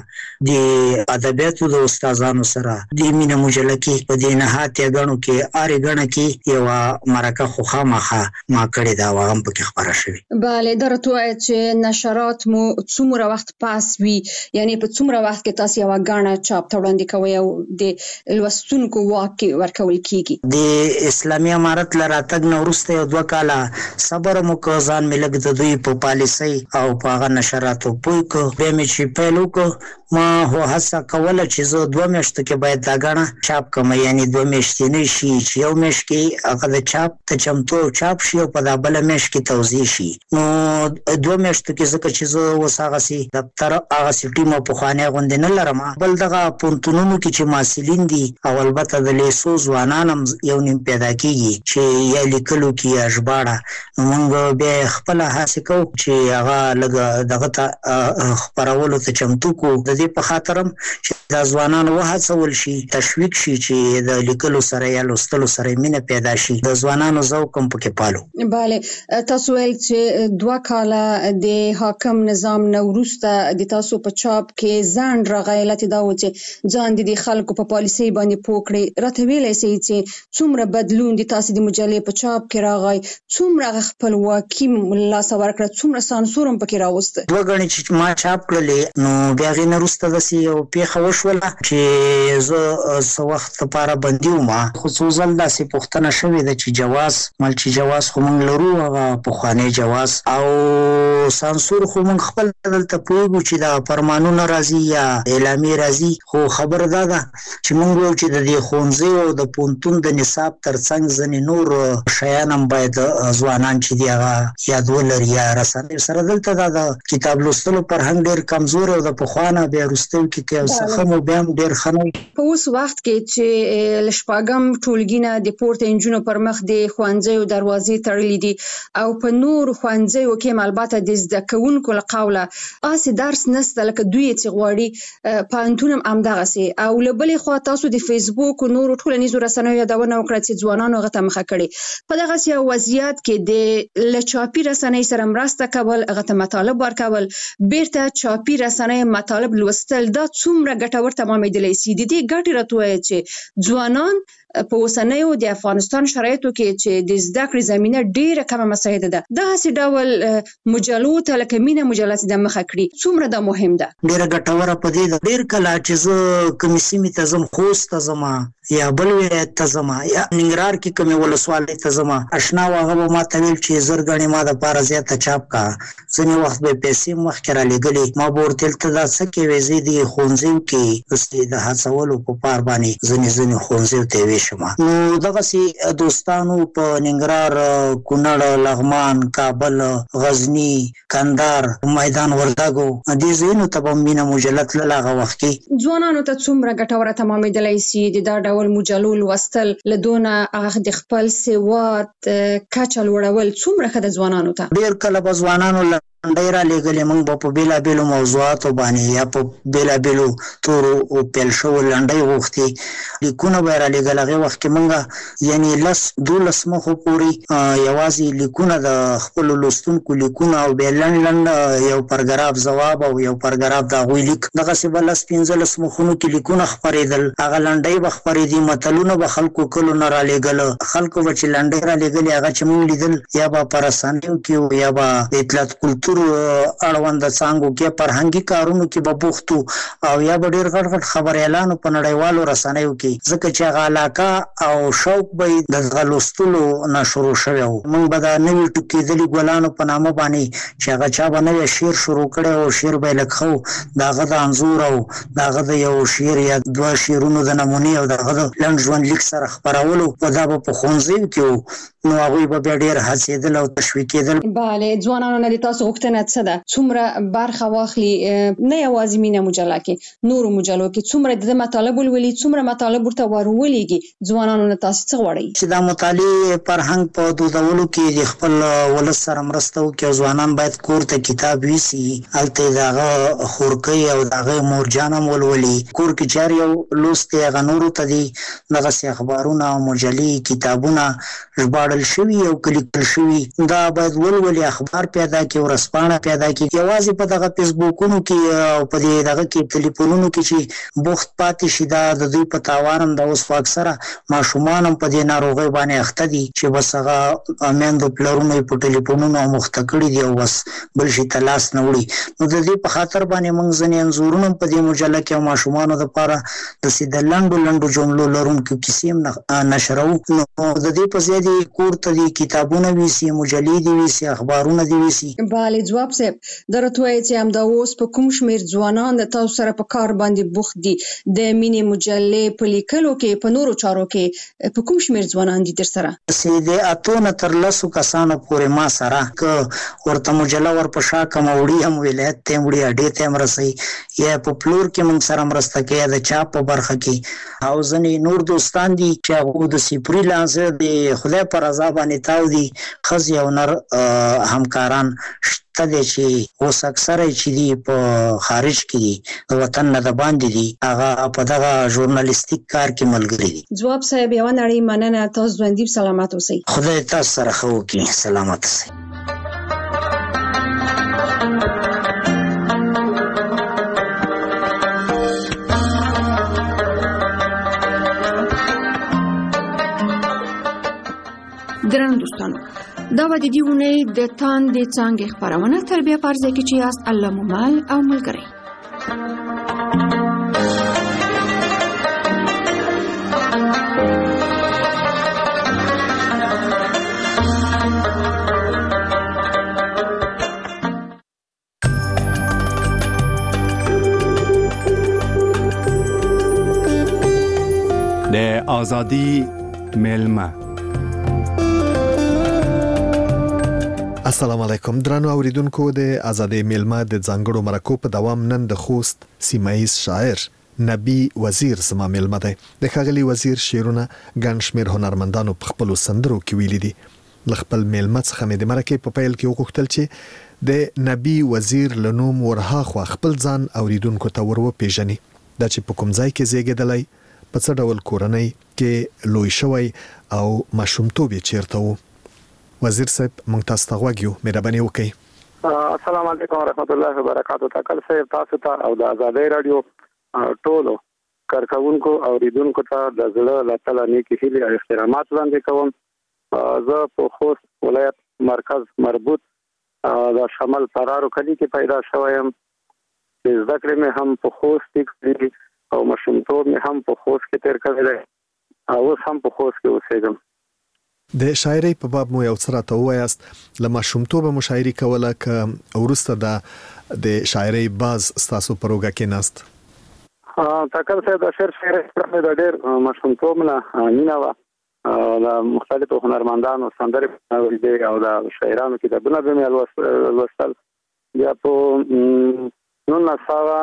د ادبیاتو د استادانو سره د مینه مجله کې په دې نهات غنو کې اری غنه کې یو مرکه خو خامخه ما کړی دا واغم پکې خبره شوی. بله درته وایي چې نشرات مو څومره وخت پاس وي، یعنی په څومره وخت کې تاسو یو غاڼه چاپ ته وړاندې کوئ او د لوستونکو واک ورکول کیږي؟ د اسلامي امارت لراتګ نو وروسته یو دوه کاله صبر مو کو ځان ملګ د دوی په پالیسي او په هغه نشراتو پوي کو به مې چې پیلو کو ما هو هڅه کوله چې زه دوه میاشتو کې باید دا غاڼه چاپ کوم، یعنی دوه میاشتې نه شي چې یو میاشت کې هغه د چاپ ته چمتو چاپ شي او په دا بل میاشت کې توزیع شي. نو دوه میاشتو کې ځکه چې زه اوس هغه سي دفتر هغه سي ټیم په خوانه غوندې نه لرم، بل دغه پونتونونو کې چې ماسلین دي او البته د لیسو ځوانانم یو نیم پیدا کیږي چې یا لیکلو کې یا ژباړه، موږ به خپل هڅه کوو چې هغه لږ دغه ته خبرولو ته چمتو کو. د دې په خاطرم چې د ځوانانو وهڅول شي، تشویق شي چې د لیکلو سره یا لوستلو سره مینه پیدا شي، د ځوانانو ذوق هم پکې پالو. بله تاسو ویل چې دوه کاله د حاکم نظام نه وروسته د تاسو په چاپ کې ځان راغی دا و چې ځان د خلکو په پالیسي باندې پوکړي. راته ویلی سي چې څومره بدلون د تاسو د مجلې په چاپ کې راغی، څومره خپلواکي لاسه ورکړه، څومره سانسور هم پکې راوسته؟ دوه غني چې ما چاپ کړلې نو بیا غي نه وروسته د سی یو پیښه وشوله چې زه څو وخت لپاره بندي وم، خو څو ځل داسې پوښتنه شوې ده چې جواز مل چې جواز خو موږ لرو هغه پخوانی جواز او سانسور خو موږ خپل دلته پوهیږو چې دا فرمانونه راځي یا اعلامیې راځي، خو خبر دا ده چې موږ وایو چې د دې ښوونځي او د پوهنتون د نصاب ترڅنګ ځینې نور شیان هم باید ځوانان چې دي هغه یاد ولري یا رسنیو سره. دلته دا د کتاب لوستلو فرهنګ ډېر کمزور او د پخوانه بیا وروستیو کې که یو څه ښه مو بیا هم ډېر ښه نه وي. په اوس وخت کې چې له شپږم ټولګي نه د پورته نجونو پر مخ د ښوونځیو دروازې تړلې دي او په نورو ښوونځیو کې هم البته د زده کوونکو له قوله هسې درس نشته لکه دوی چې غواړي، پوهنتون هم همدغسې. او له بلې خوا تاسو د فیسبوک او نورو ټولنیزو رسنیو یادونه وکړه چې ځوانانو هغه ته مخه کړې. په دغسې یو وضعیت کې د له چاپي رسنۍ سره مرسته کول، هغه ته مطالب ورکول، بیرته چاپي رسنۍ مطالب لوستل، دا څومره ګټور تمامېدلی سي؟ د دې ګټې راته وایه چې ځوانان په اوسنیو د افغانستان شرایطو کې چې د زده کړې زمینه ډیره کمه مساعده ده، دغسې ډول مجلو ته لکه مینه مجله چې د مخه کړي، څومره دا مهم ده؟ ډیره ګټوره په دې ده. ډیر کله چې زه کومې سیمې ته ځم، خوست ته ځم یا بل ولایت ته ځم یا ننګرهار کې کومې ولسوالۍ ته ځم، اشنا و هغه به ما ته ویل چې زر ګڼې ما دپاره زیاته چاپ کا، ځینې وخت به یې پیسې مخکې رالېږلې، ما به ورته ویل ته دا څه کوې؟ زه دې ښوونځیو کې د هڅولو په پار باندې ځینې ځینې ښوونځیو ته ویشم. نو دغسې دوستانو په ننګرهار، کونړ، لغمان، کابل، غزني، کندهار، میدان وردګو دې ځایونو ته به مینه مجله تلله هغه وخت کې. ځوانانو ته څومره ګټوره تمامېدلی سي د دا ډول مجلو لوستل، له دونه هغه د خپل سواد کچه لوړول څومره ښه ده ځوانانو ته؟ ډېر کله به ځوانانو لنډۍ رالېږلې، موږ به په بېلابېلو موضوعاتو باندې یا په بېلابېلو تورو پیل شوو لنډۍ غوښتې لیکونه به یې رالېږل. هغې وخت کې موږ یعنې لس دولس مخو پورې یوازې لیکونه د خپلو لوستونکو لیکونه او بیا لنډ لنډ یو پرګراف ځواب او یو پرګراف د هغوی لیک، دغسې به لس پنځلس مخونو کې لیکونه خپرېدل. هغه لنډۍ به خپرېدي، متلونه به خلکو کلو نه رالېږل، خلکو به چې لنډۍ رالېږلې هغه چې موږ لیدل یا به په رسنیو کې یا به د اطلاعات کلتور اړوند څانګو کې فرهنګي کارونو کې به بوخت او یا به ډېر غټ غټ خبریالانو په نړیوالو رسنیو کې، ځکه چې هغه علاقه او شوق به د هغه لوستلو نه شروع شوی و. موږ به د نوي ټوکېدلي ګلانو په نامه باندې چې هغه چا به نوی شعر شروع کړی او شعر به یې لږ ښه د هغه د انځور او د هغه د یو شعر یا دوه شعرونو د نمونې او د هغه د لنډ ژوند لیک سره خپرولو، او دا به په ښوونځیو کې و، نو هغوی به بیا ډېر هڅېدل او تشویقېدل. بله، ځوانانو نه د تاسو پوښتنه څه ده څومره برخه واخلي نه یوازې مینه مجله کې نور مجلو کې څومره د مطالب ولولي څومره مطالب ورته ورولېږي ځوانانو نه تاسو څه غواړئ چې د مطالعې فرهنګ په دودولو کې د خپل ولس سره مرسته وکړي او ځوانان باید کور ته کتاب ویسي هلته دغه خورکۍ او دغه مورجان هم ولولي کور کې چار یو لوستي هغه نورو ته دي دغسې اخبارونه او مجلې کتابونه ژباړل شوي او لیکل شوي دا باید ولولي اخبار پیدا کړي ورځپاڼه پیدا کړي یوازې په دغه فیسبوکونو کې او په دې دغه کې ټلیفونونو کې چې بوخت پاتې شي دا د دوی په تاوان هم د اوس په اکثره ماشومان هم په دې ناروغۍ باندې اخته دي چې بس هغه میندو پلرونو یې په ټلیفونونو مخته کړي دي او بس بل شي ته لاس نه وړي نو د دې په خاطر باندې موږ ځینې انځورونه په دې مجله کې او ماشومانو دپاره داسې د لنډو لنډو جملو لرونکو کیسې هم نشروو نو د دې په ځای دې کور ته دې کتابونه ویسي مجلې دې ویسي اخبارونه دې ویسي بله ځواب صاحب دا راته وایي چې همدا اوس په کوم شمېر ځوانان د تاسو سره په کار باندې بوخت دي د مینې مجلې په لیکلو کې په نورو چارو کې په کوم شمېر ځوانان دي در سره چې د اتو نه تر لسو کسانو پورې ما سره که ورته مجله ورپشا کم وړي هم ولایت ته وړي اډې ته هم رسوي یا په پلور کې موږ سره مرسته کوي د چاپ په برخه کې او ځینې نور دوستان دي چې هغه د سپری لانسر د خدای په رضا باندې تاو دي ښځې او نر همکاران شته دي چې اوس اکثره چې دي په خارج کې دي د وطن نه د باندې دي هغه په دغه ژورنالیستیک کار کې ملګري دي ځواب صاحب یوه نړۍ مننه تاسو ژوندي سلامت اوسئ خدای تاسو سره ښه وکړي سلامت اوسئ درنو دوستانو دا به د دې اونۍ د تاندې څانګې خپرونه تر بیا په ځای کې چې یاست الله مو مل او ملګری د ازادي ملما السلام علیکم درنو اوریدونکو د ازادي ملما د ځانګړو مرکو په دوام نن د خوست سیمایي شاعر نبی وزیر زما ملما دی د ښاغلي وزیر شعرونه ګڼ شمېر هنرمندانو په خپلو سندرو کې ویلي دي له خپل ملما څخه مې د مرکې په پیل کې وغوښتل چې د نبی وزیر له نوم ورهاخوا خپل ځان اوریدونکو ته ور وپېژني دا چې په کوم ځای کې زیږېدلی په څه ډول کورنۍ کې لوی شوی او ماشومتوب یې چیرته و وزیر صاحب مونږ تاسو ته غوږ یو مهرباني وکړئ السلام علیکم ورحمت الله وبرکاتہ تکل صاحب تاسو ته او د ازادي رادیو ټولو کارکونکو او اوریدونکو ته د زړه له تله نیکی هیلې او احترامات وړاندې کوم زه په خوست ولایت مرکز مربوط د شمال فرارو کلی کې پیدا شوم چې زده کړې مې هم په خوست کې او ماشومتوب مې هم په خوست کې تیر کړی دی او اوس هم په خوست کې اوسېږم د شاعرۍ په باب مو یو څه راته ووایاست له ماشومتوبه مو شاعري کوله که وروسته د د شاعرۍ باز ستاسو په روږه کې ناست تکل صاحب د شعر شاعرۍ مې د ډېر ماشومتوب نه مینه وه د مختلفو هنرمندانو سندرې اورېدې او د شاعرانو کتابونه به مې لوستل بیا په نولس سوه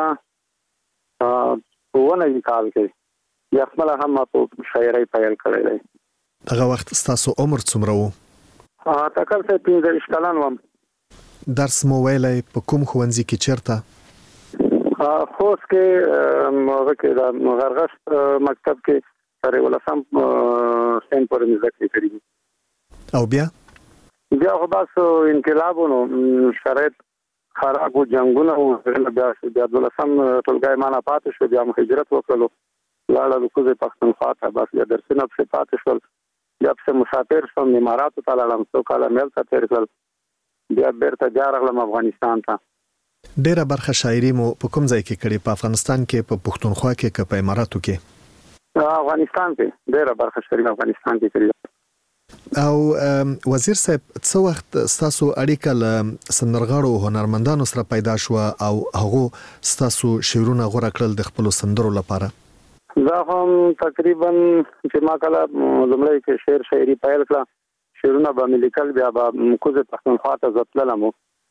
اووه نوي کال کې بیا خپله هم ما په شاعرۍ پیل کړی دی دغه وخت ستاسو عمر څومره و؟ تکل صاحب پنځه ویشت کلن وم درس مو ویلی په کوم ښوونځي کې چیرته؟ خوست کې هغه کې د غرغشت مکتب کې تر یولسم سین پورې مې زده کړې کړي دي او بیا؟ بیا خو بس انقلابونو شرایط خراب و جنګونه و بیا بیا دولسم ټولګی مانه پاتې شو بیا مو هجرت وکړلو لاړه د کوزې پښتونخوا ته بس بیا درسونه پسې پاتې شول بیا پسې مسافر شوم اماراتو ته لاړم څو کاله مې هلته تېر کړل بیا بیرته بیا راغلم افغانستان ته ډېره برخه شاعري مو په کوم ځای کې کړې په افغانستان کې په پښتونخوا کې که په اماراتو کې؟ افغانستان کې ډېره برخه شاعري افغانستان کې کړې او وزیر صاحب څه وخت ستاسو اړیکه له سندرغاړو هنرمندانو سره پیدا شوه او هغه ستاسو شعرونه غوره کړل د خپلو سندرو لپاره؟ دا هم تقریبا چې ما کله لومړی کې شعر شاعري پیل کړه شعرونه به مې لیکل بیا به کوزې پښتونخوا ته زه تللم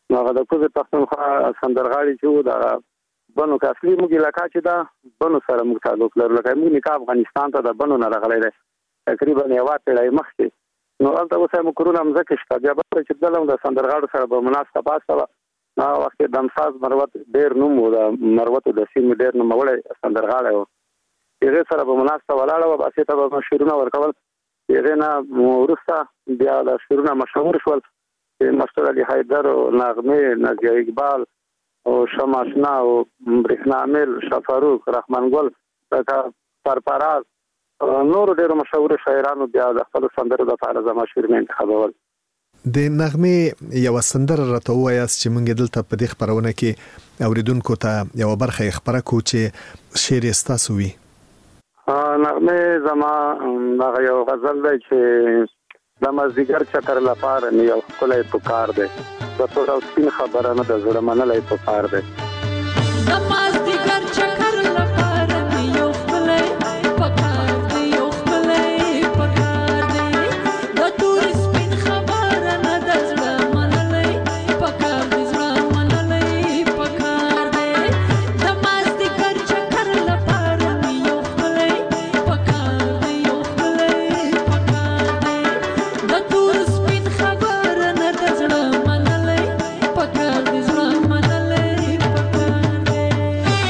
نو هغه د کوزه پښتونخوا سندرغاړي چې دا بنو کاصلي موږ علاقہ چې دا بنو سره موږ تعلق لرو لکه موږ نکاح افغانستان ته د بنو نه راغلی دی تقریبا یو پیړۍ مخکې نو هلته اوس هم کورونه مځکه شته بیا به چې دلته د سندرغاړو سره به مناسبه پاسته نو وخت دمساز مروت ډېر نوم و د مروت د سیمې ډېر نوم وړي سندرغاړی و هغه سره به مناسبه ولاړه و باسي ته به شیرونه ورکول هغه نه ورسته بیا د شیرونه مشهور شول مستر علي حیدر او نغمه نازیه اقبال او شماشنا او برېښنا عامل شفاروق رحمان ګل دا پرپراز نور ډېر مشهور شاعرانو بیا د خپل سندرو د لپاره زما شعرونه انتخابول د نغمه یو سندره راته وایاست چې مونږ دلته په دې خبرونه کې اوریدونکو ته یو برخه خبره کو چې شعر استاسو وي نغمه زما هغه یو غزل دی چې د مازدیګر چکر لپاره مې یو ښکلی پکار دی د تور او سپین خبره نه د زړه منلی پکار دی د مازدیګر چکر لپاره مې یو ښکلی پکار دی یو ښکلی پکار دی د تور سپین خبره نه د زړه منلی پکار دی زړه منلی پکار دی د مازدیګر چکر لپاره مې یو ښکلی پکار دی یو ښکلی پکار دی د تور سپین خبره نه د زړه منلی پکار دی زړه منلی پکار دی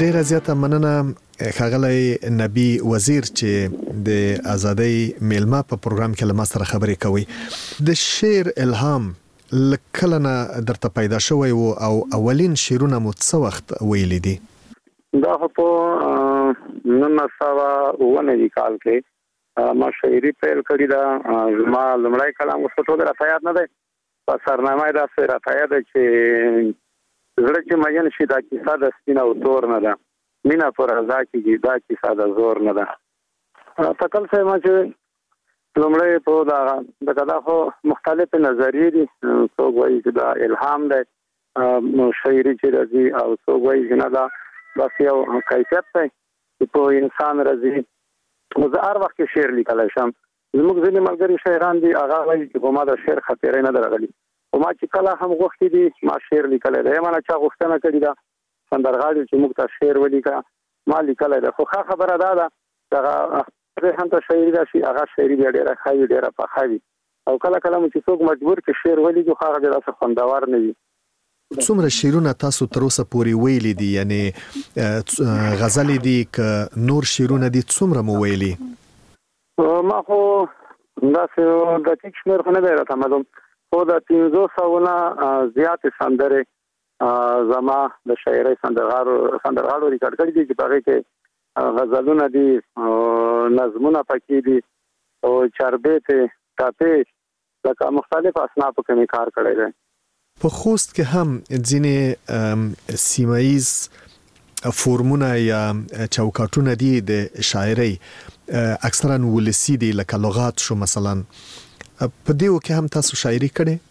ډیر زیاته مننه ښاغلی نبی وزیر چې د ازادۍ میلمه په پروګرام کې له ما سره خبرې کوي. د شعر الهام لکلنه درته پیدا شوی وو او اولین شعرونه مو څه وخت ویلي دي؟ دا په نولس سوه اووه نوي کال کې ما شاعري پیل کړې ده. ما لومړی کلام اوس ټول راته یاد نه دی، په سرنامه یې داسې راته یاد دی چې زړه چې مین شي دا کیسه د سپین او تور نه ده، مینه پر رضا کېږي دا کیسه د زور نه ده. تکل صاحب ما چې لومړی په دا دغه دا خو مختلفې نظریې دي، څوک وایي چې دا الهام دی شاعري چې راځي، او څوک وایي چې نه دا بس یو کیفیت دی چې په انسان راځي. زه هر وخت کې شعر لیکلی شم. زموږ ځینې ملګري شاعران دي هغه وایي چې په ما د شعر خاطرې نه ده راغلي، خو ما چې کله هم غوښتي دي ما شعر لیکلی دی. ما نه چا غوښتنه کړې ده سندرغاړي چې موږ ته شعر ولیکه، ما لیکلی ده. خو ښه خبره دا ده چې هغه هم ته شاعري راشي، هغه شاعري بیا ډېره ښه وي، ډېره پخه وي، او کله کله مو چې څوک مجبور کړي شعر ولیکي خو هغه بیا داسې خوندور نه وي. څومره شعرونه تاسو تر اوسه پورې ویلي دي؟ یعنی غزل دي که نور شعرونه دي څومره مو ویلي؟ ما خو داسې دقیق شمېر خو نه دی راته معلوم، خو د پنځو سوو نه زیاتې سندرې زما د شاعرۍ سندرغاړو سندرغاړو ریکارډ کړي دي چې په هغې کې غزلونه دي، نظمونه پکې دي، او چاربیتې، ټپې، لکه مختلف اصنافو کې مې کار کړی دی. په خوست کې هم ځینې سیمایز فورمونه یا چوکاټونه دي د شاعرۍ، اکثرا ولسی دي لکه لغات شو مثلا. په دیو کې هم تاسو شاعري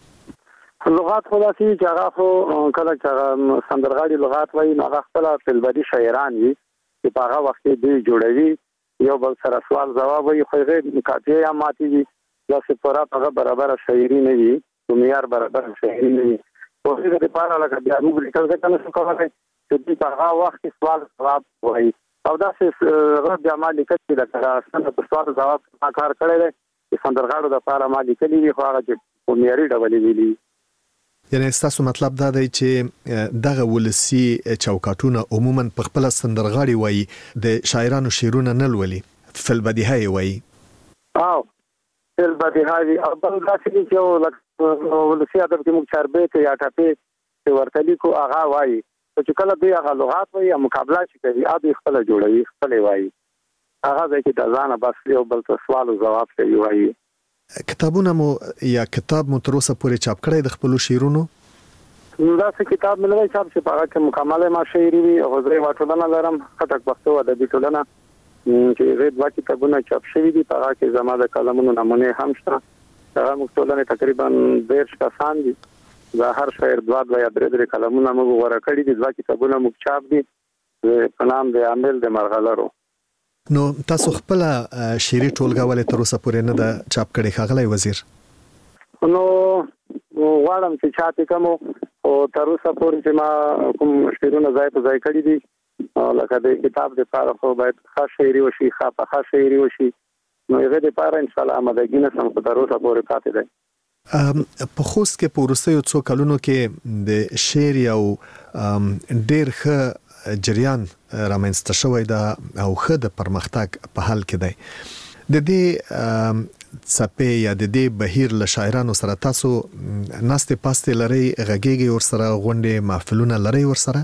کړې؟ لغات خو داسې چې هغه خو کله چې هغه سندرغاړي لغات وایي نو هغه خپله فلبدي شاعران وي چې په هغه وخت کې دوی جوړوي، یو بل سره سوال ځواب وایي، خو هغې قافیې یا ماتې وي، داسې پوره هغه برابره شاعري نه وي، معیار برابر شاعري نه وي. خو هغې دپاره لکه بیا موږ لیکل ځکه نه شو کولی چې دوی په هغه وخت کې سوال ځواب وایي، او داسې هغه بیا ما لیکل چې لکه څنګه په سوال ځواب ما کار کړی دی چې سندرغاړو دپاره ما لیکلي وي، خو هغه چې په معیاري ډول یې ویلي. یعنی ستاسو مطلب دا دی چې دغه ولسی چوکاټونه عموما په خپله سندرغاړي وایي، د شاعرانو شعرونه نه لولي، فلبدیها یې وایي؟ او فلبدیها وي، او بل داسې دي چې یو ولسی ادب کې موږ چاربیتې یا ټپې چې ورته لیکو هغه وایي، خو چې کله دوی هغه لغات وایي یا مقابله چې کوي هغه دوی خپله جوړوي، خپلې وایي، هغه ځای کې د ځانه بس یو بل ته سوال او ځواب کوي وایي. کتابونه مو یا کتاب مو تر اوسه پورې چاپ کړی د خپلو شعرونو؟ داسې کتاب مې نه دی چاپ چې په هغه کې مکمله ما شاعري وي، او زه یوه ټولنه لرم خټک پښتو ادبي ټولنه چې هغې دوه کتابونه چاپ شوي دي، په هغه کې زما د کلمونو نمونې هم شته. هغه موږ ټولنې تقریبا دېرش کسان دي، د هر شاعر دوه دوه یا درې درې کلمونه موږ غوره کړي دي، دوه کتابونه موږ چاپ دي په نام د عامل د مرغلرو. نو تاسو خپل شعري ټولګه ولې تر اوسه پورې نه ده چاپ کړې ښاغلی وزیر؟ نو غواړم چې چاپ یې کړم، او تر اوسه پورې چې ما کوم شعرونه ځای په ځای کړي دي، لکه د کتاب دپاره خو باید ښه شاعري وشي، ښه پخه شاعري وشي، نو هغې دپاره انشاءالله آمادګي نه سم، خو تر اوسه پورې پاتې دی. په خوست کې په وروستیو څو کلونو کې د شعر یو ډېر ښه جریان رامنځته شوی ده او ښه د پرمختګ په حال کې دی. د دې څپې یا د دې بهیر له شاعرانو سره تاسو ناستې پاستې لرئ، غږیږئ ورسره، غونډې محفلونه لرئ ورسره؟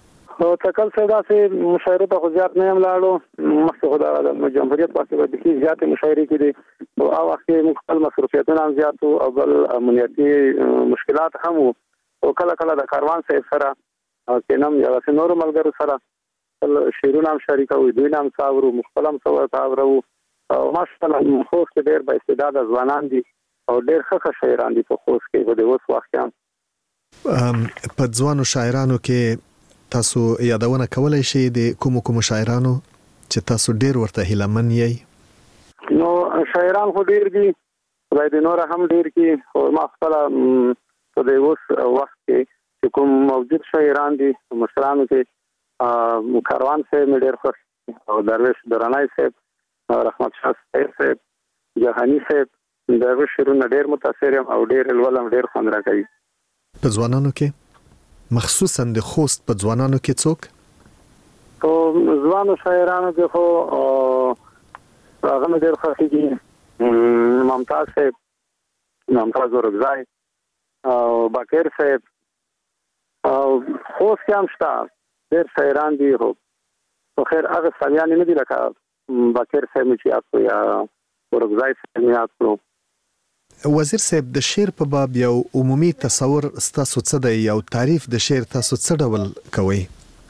تکل صاحب داسې مشاعرې ته خو زیات نه یم لاړو، مخکې خو د جمهوریت وخت کې بیخي زیاتې مشاعرې کېدې، او هغه وخت کې موږ خپل مصروفیتونه هم زیات وو، او بل امنیتي مشکلات هم وو، او کله کله د کاروان صاحب سره کینم یا داسې نورو ملګرو سره خپل شعرونه هم شریکوو، دوی نه هم څه اورو، موږ خپل هم څه ورته اورو، او ماشاءالله خوست کې ډېر با استعداده ځوانان دي او ډېر ښه ښه شاعران دي په خوست کې، خو د اوس وخت کې هم. په ځوانو شاعرانو کې تاسو یادونه کولی شئ د کومو کومو شاعرانو چې تاسو ډېر ورته هیلهمن یئ؟ نو شاعران خو ډېر دي، خدای دې نوره هم ډېر کړي، خو ما خپله په د اوس وخت کې چې کوم موجود شاعران دي مشرانو کې کاروان صاحب مې ډېر خوښ دي، او درویش درانی صاحب، رحمت شاه صاحب، جهاني صاحب، د هغوی شعرونه ډېر متاثر یم او ډېر لولم، ډېر خوند راکوي. په ځوانانو کې مخصوصا د خوست په ځوانانو کې څوک؟ په ځوانو شاعرانو کې خو هغه مې ډېر خوښېږي ممتاز صاحب، ممتاز اورکزی او باقر صاحب او خوست کې هم شته ډېر شاعران دي. خو خیر هغه سالیان نه دي لکه باقر صاحب مې چې یاد کړو یا اورکزی صاحب مې یاد کړو. وزیر صاحب د شعر په باب یو عمومي تصور ستاسو څه دی؟ یو تعریف د شعر تاسو څه ډول کوئ؟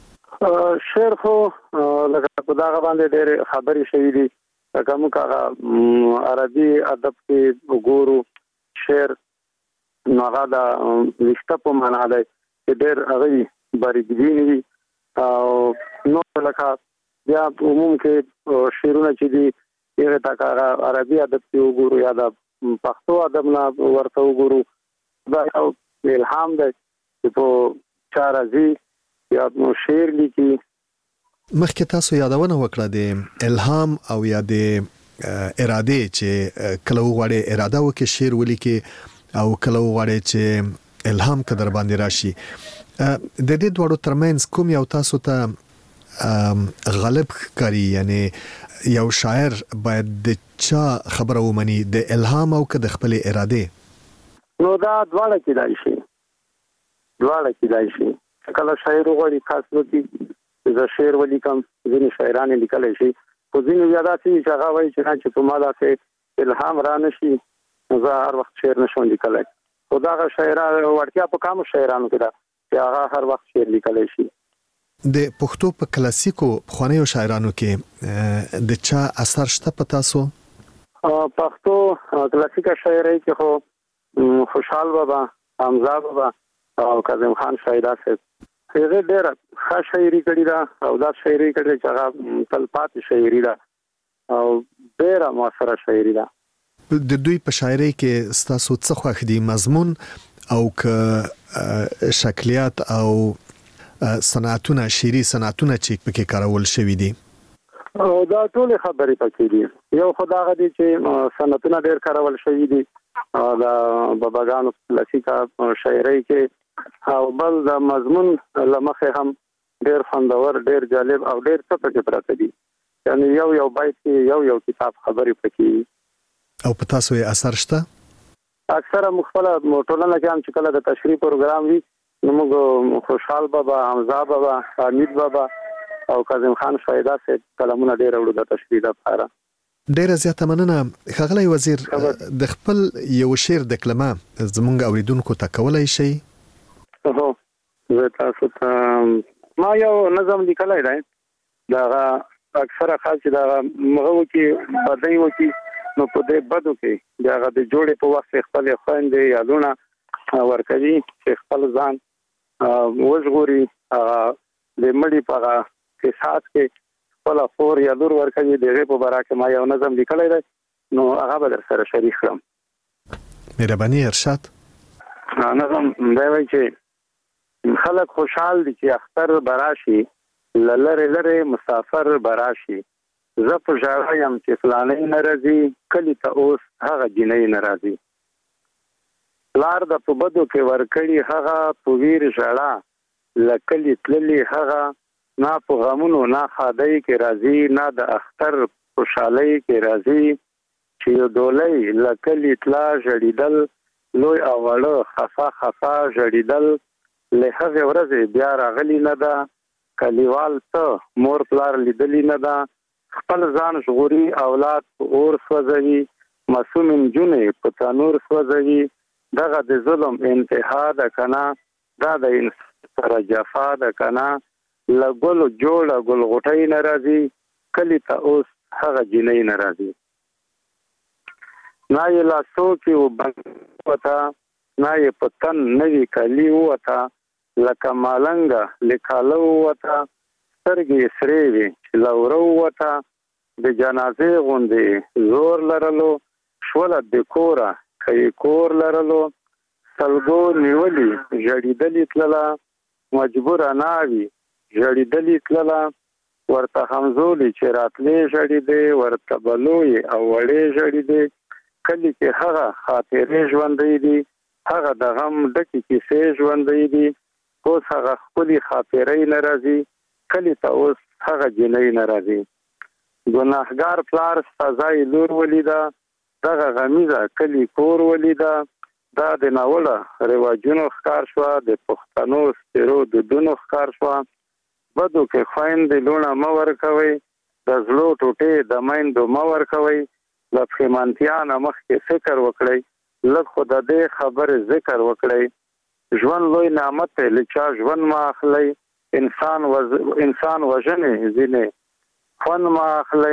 شعر خو لکه په دغه باندې ډېرې خبرې شوي دي. لکه موږ هغه عربي ادب کې وګورو شعر نو هغه د رشته په معنا دی چې ډېر هغه باریکبین وي او نو لکه بیا عموم کې شعرونه چې دي هغه تا هغه عربي ادب کې وګورو یا د پښتو ادب نه ورته وګورو. دا یو الهام دی چې په چا راځي یا نو شعر لیکي. مخکې تاسو یادونه وکړه د الهام او یا د اراده چې کله وغواړي اراده وکړي شعر ولیکي او کله وغواړي چې الهام کدر باندې راشي. د دې دوړو ترمنځ کوم یو تاسو ته غالب کاری؟ یعنی یو شاعر باید د چا خبره ومني، د الهام او که د خپل اراده؟ نو دا دواړه کېدای شي دواړه کېدای شي کله شاعر وغواړي خاص وکړي زه شعر ولیکم، ځینې شاعران لیکلی شي، خو ځینې بیا داسې چې هغه وایي چې نه چې په ما داسې الهام را نه شي زه هر وخت شعر نشم لیکلی. خو دغه شاعران وړتیا په کامو شاعرانو کې ده چې هغه هر وخت شعر لیکلی شي. د پښتو په کلاسیکو پخوانیو شاعرانو کې د چا اثر شته په تاسو؟ پښتو کلاسیکه شاعرۍ کې خو خوشحال بابا، حمزه بابا او کاظم خان شایده صاحب هغه ډېره ښه شاعري کړې ده او دا شاعري کړې چې هغه تلپاتې شاعري ده او ډېره مؤثره شاعري ده. د دوی په شاعرۍ کې ستاسو څه خوښ دي؟ مضمون او که شکلیات او صنعتونه، شعري صنعتونه چې پکې کارول شوي دي؟ دا ټول خبرې پکې دي. یو خدای غدي چې صنعتونه ډېر کارول شوي دي دا باباګانو کلاسیکه شاعرۍ کې، او بل د مضمون لمخه هم ډېر خوندور، ډېر جالب او ډېر څه پکې پراته دي. یعنی یو یو بیت کې یو یو کتاب خبرې پکې. او په تاسو یې اثر شته؟ اکثره مخفله ټولنه کې هم چې کله د تشریح پروګرام وي نو موږ خوشحال بابا، حمزه بابا، حمید بابا او کاظم خان شایده صاحب کلمونه ډېر وړو د تشریح لپاره. ډېره زیاته مننه ښاغلی وزیر. د خپل یو شعر د کلمه زموږ اوریدونکو ته کولی شئ؟ هو زه تاسو ته ما یو نظم لیکلی دی، دغه اکثره خاص چې دغه مغه وکړي بدۍ وکړي نو په دې بدو کې دغه د جوړې په وخت خپل خویندې یادونه ورکوي چې خپل ځان وژغوري د مړي په هغه قصاص کې خپل خور یا لور ورکوي. د هغې په باره کې ما یو نظم لیکلی دی نو هغه به در سره شریک کړم. مهرباني ارشاد. نظم دی وایي چې خلک خوشحال دي چې اختر براشي، له لرې لرې مسافر براشي، زه په ژړا یم چې فلانۍ نه راځي، کلي ته اوس هغه جینۍ نه راځي. لار د په بدو کې ورکړي هغه په ویر ژړا، له کلي تللي هغه نه په غمونو نه ښادۍ کې راځي، نه د اختر خوشحالۍ کې راځي. چې یو ډولۍ له کلي تلا ژړېدل، لوی او وړه خفا خفا ژړېدل، له هغې ورځې بیا راغلی نه ده، کلیوال ته مور پلار لیدلی نه ده، خپل ځان ژغوري اولاد په اور سوځوي، معصوم نجونې په تنور سوځوي. دغه د ظلم انتها ده کنه، دا د انسان سره جفا ده کنه، له ګلو جوړه ګل غوټۍ نه راځي، کلي ته اوس هغه جینۍ نه راځي. نه یې لاسو کې وبند وته، نه یې په تن نوي کالي ووته، لکه مالنګه له کاله ووته، سترګې سرې وې چې له وره ووته، د جنازې غوندې زور لرلو، شوله د کوره که یې کور لرلو، سلګو نیولي ژړېدلې تلله، مجبوره ناوي ژړېدلې تلله، ورته همزولې چې راتلې ژړېدې، ورته بلویې او وړې ژړېدې. کلي کې هغه خاطرې ژوندۍ دي، هغه د غم ډکې کیسې ژوندۍ دي، اوس هغه ښکلي خاطرې نه راځي، کلي ته اوس هغه جنۍ ناراضي ګناهګار پلار سزای لور ولیدا دغه غمیزه کلی کور ولیدا دا د ناوړه رواجونو ښکار شو د پښتنو سترو د دونو ښکار شو بدو کې خويند لونه مور کوي د زلو ټوټه د مایندو مور کوي د پښمنتیا نامخ کې فکر وکړي لږ خو د دې خبر ذکر وکړي ژوند لوی نعمت لچا ژوند ما اخلي انسان وز... انسان وجنه زینه فن ما اخلي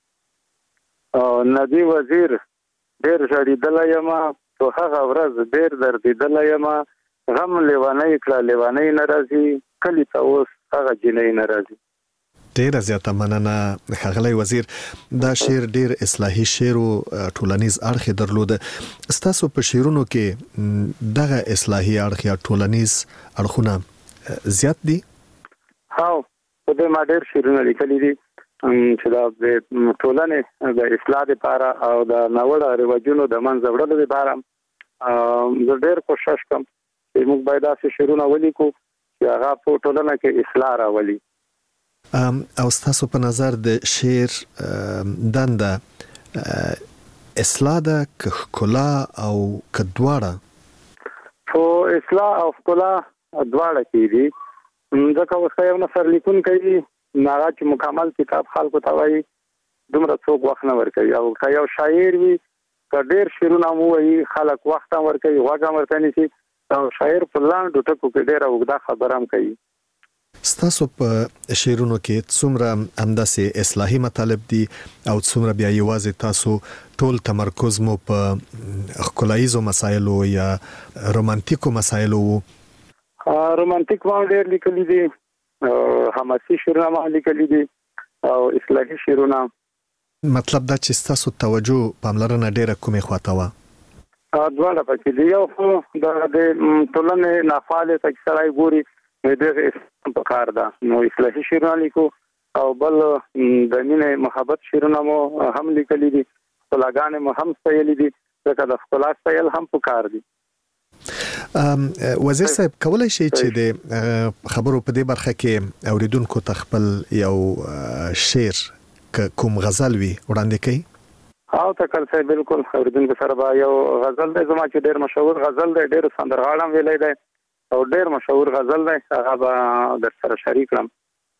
نبی وزیر ډیر جړیدل یما تو هغه ورځ ډیر دردیدل یما غم لیوانه کړه لیوانه ناراضي کلی ته اوس هغه جنې ناراضي ډیر زیاته مننه ښاغلی وزیر دا شعر ډیر اصلاحي شعر او ټولنیز اړخ درلود ستاسو په شعرونو کې دغه اصلاحي اړخ یا ټولنیز اړخونه زیات دي هاو په دې ما ډیر شعرونه لیکلي دي چې دا د ټولنې د اصلاح لپاره او د ناوړه رواجونو د منځ وړلو لپاره زه ډیر کوشش کوم چې موږ باید تاسو شعرونه ولیکو چې هغه په ټولنه کې اصلاح راولي او ستاسو په نظر د شعر دنده اصلاح ده که ښکلا او که دواړه خو اصلاح او ښکلا دواړه کېدي ځکه اوس یو نثر لیکونکی هغه چې مکمل کتاب خلکو ته وایي دومره څوک وخت نه ورکوي او که یو شاعر وي که ډېر شعرونه مو وایي خلک وخت هم ورکوي غوږ هم ورته نیسي او شاعر په لنډو ټکو کې ډېره اوږده خبره هم کوي ستاسو په شعرونو کې څومره همداسې اصلاحي مطالب دي او څومره بیا یوازې تاسو ټول تمرکز مو په ښکلاییزو مسایلو یا رومانتیکو مسایلو رومانتیک ما ډېر لیکلي دي حماسي شعرونه ما لیکلي دي او اصلاحي شعرونه مطلب دا چې ستاسو توجه پاملرنه ډېره کومې خواته وه دواړه پکې دي یو خو د ټولنې نافعالې ته سړی ګوري دغه اسلام په کار ده نو اصلاحي شعرونه لیکو او بل د مینې محبت شعرونه مو هم لیکلي دي خلاګانې مو هم ستایلي دي ځکه د خلا ستایل هم په کار دي وزیر صاحب کولای شي چې د خبرو په دې برخه کې اوریدونکو ته خپل یو شعر کوم غزل وي وړاندې کړي او تکل صاحب بالکل اوریدونکو سره با یو غزل دی زما چې ډېر مشهور غزل دی ډېر سندرغاړم ویلی دی او ډېر مشهور غزل دی هغه به در سره شریک کړم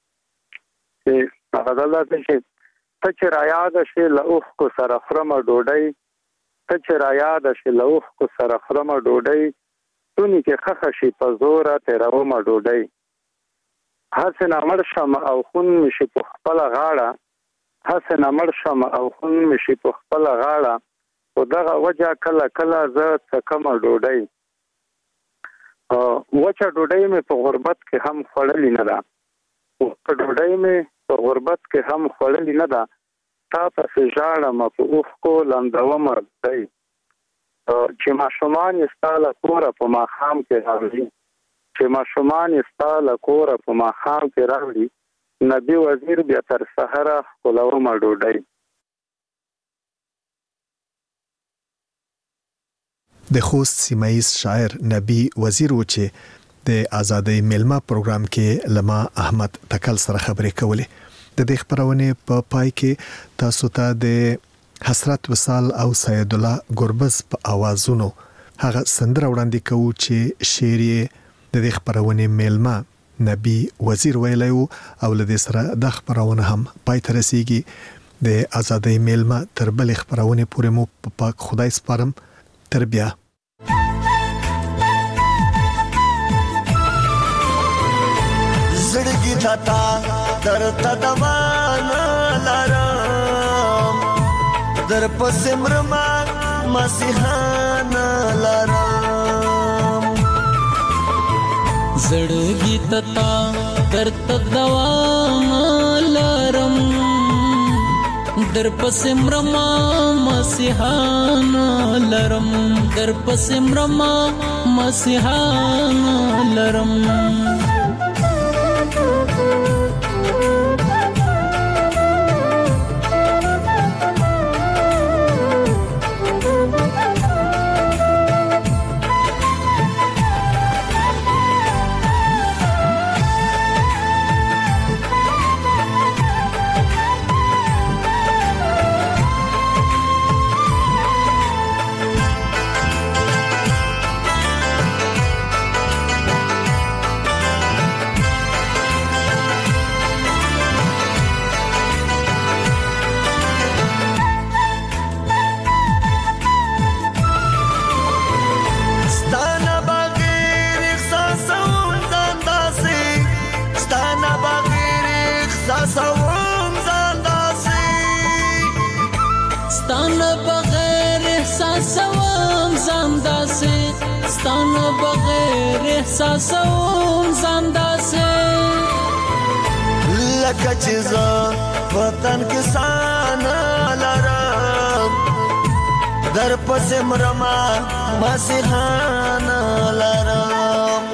چې غزل دا چې ته چې را یاد شې له اوښکو سره خورمه ډوډۍ ته چې را یاد شې له اوښکو سره خورمه ډوډۍ تونې کې خښه شي په زوره تېرومه ډوډۍ هسې نه مړ شم او خون مې شي په خپله غاړه هسې نه مړ شم او خون مې شي په خپله غاړه خو دغه وجه کله کله زه څکمه ډوډۍ وچه ډوډۍ مې په غربت کې هم خوړلې نه ده وچه ډوډۍ مې په غربت کې هم خوړلې نه ده تا پسې ژاړم په اوښکو لندومه ډوډۍ چې ماشومان یې ستا له کوره په ماښام کې راوړي چې ماشومان یې ستا له کوره په ماښام کې راوړي نبی وزیر بیا تر سحره ښکلومه ډوډۍ د خوست سیمایز شاعر نبی وزیر و چې د ازادۍ میلمه پروګرام کې لما احمد تکل سره خبرې کولې د دې خبرونه په پای کې تاسو ته د حسرت وصال او سید الله ګربز په اوازونو هغه سندره وړاندې کوو چې شعر د دې خبرونه میلمه نبی وزیر ویلی او له دې سره د خبرونه هم پای ته رسیږي د ازادۍ میلمه تر بل خبرونه پورې مو په پاک خدای سپارم تر بیا زړګي تا در تدوانا لارم در پسمرما مسیحانا لارم زړګي تا در تدوانا لارم در پسمرما مسیحانا لرم در پسمرما مسیحانا لرم ستانه بغیر احساسوم ځان داسې لکه چې زه وطن کې سانه لرم در پسې مرما مسیحانه لرم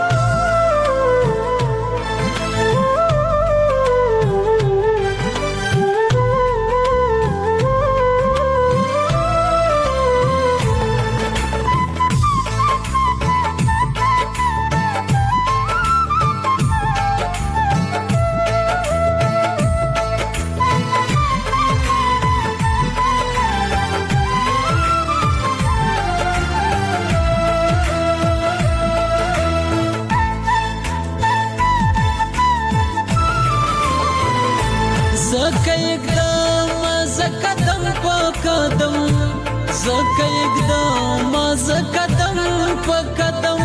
زکه اقدام زکه قدم په قدم زکه اقدام زکه قدم په قدم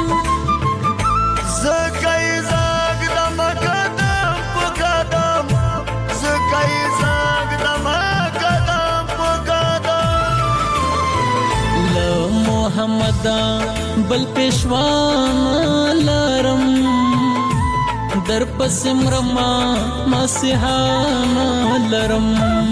زکه زګدم قدم په قدم زکه زګدم قدم په قدم له محمد بل پېښوان لرم در پس مرما مسیحانا لرم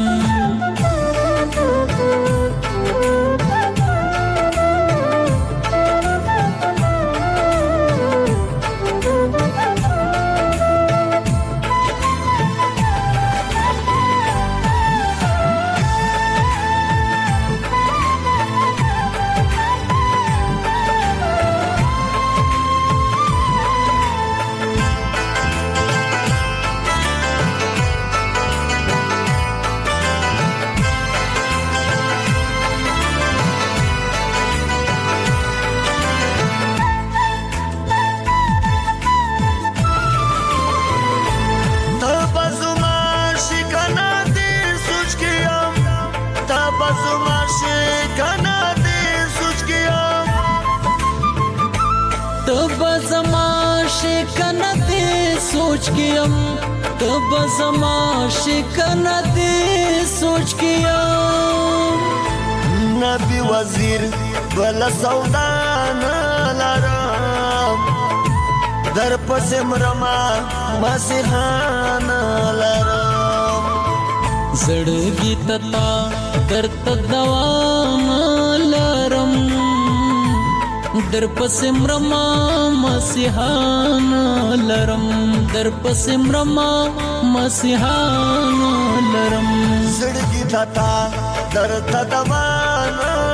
सोच कियम तब जमा शिकन दे सोच कियम नबी वजीर बल सौदान लरम در پس مرما مسیحان لرم زړګي تتا درد دوام لرم در پس مرما مسیحان لرم در پس مرما مسیحان لرم زړګي تتا درد دوام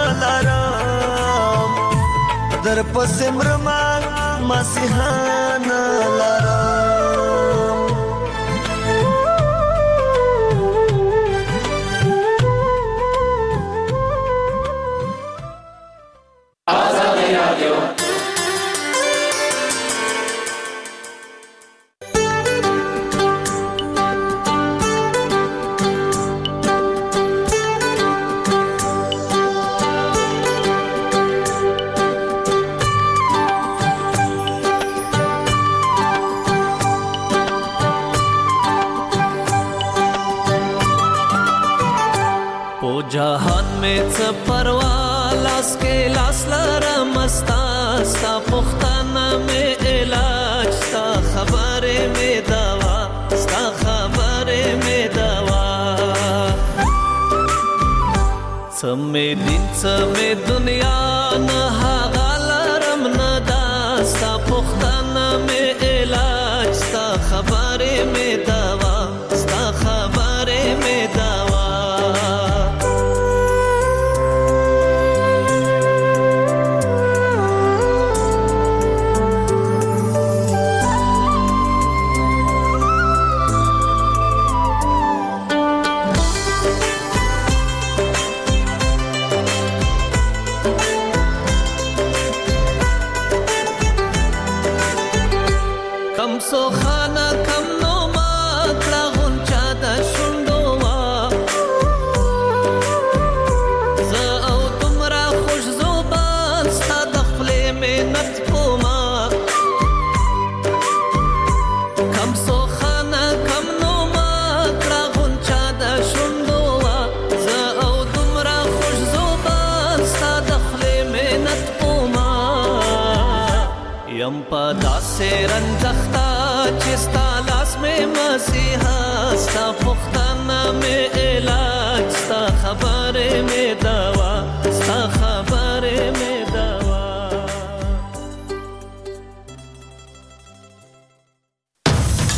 لرم در پس مرما مسیحان لرم آزادی رادیو जहान में च परवा लास के लास लरम अस्ता स्ता पुख्ताना में इलाज स्ता खबरे में दवा स्ता खबरे में दवा समय दिन समय दुनिया न हागलरम न दास्ता पुख्ताना में इलाज स्ता खबरे में दवा स्ता खबरे में दवा सो खाना कम नो मात्रा गुंचा द शुंडोवा ज औ तुमरा खुश जुबान sta दखले में नत कोमा कम सो खाना कम नो मात्रा गुंचा द शुंडोवा ज औ तुमरा खुश जुबान sta दखले में नत कोमा یم پدا سے رنجختا چستا لاس میں مسیحا ستا پختانا میں علاج ستا خبر میں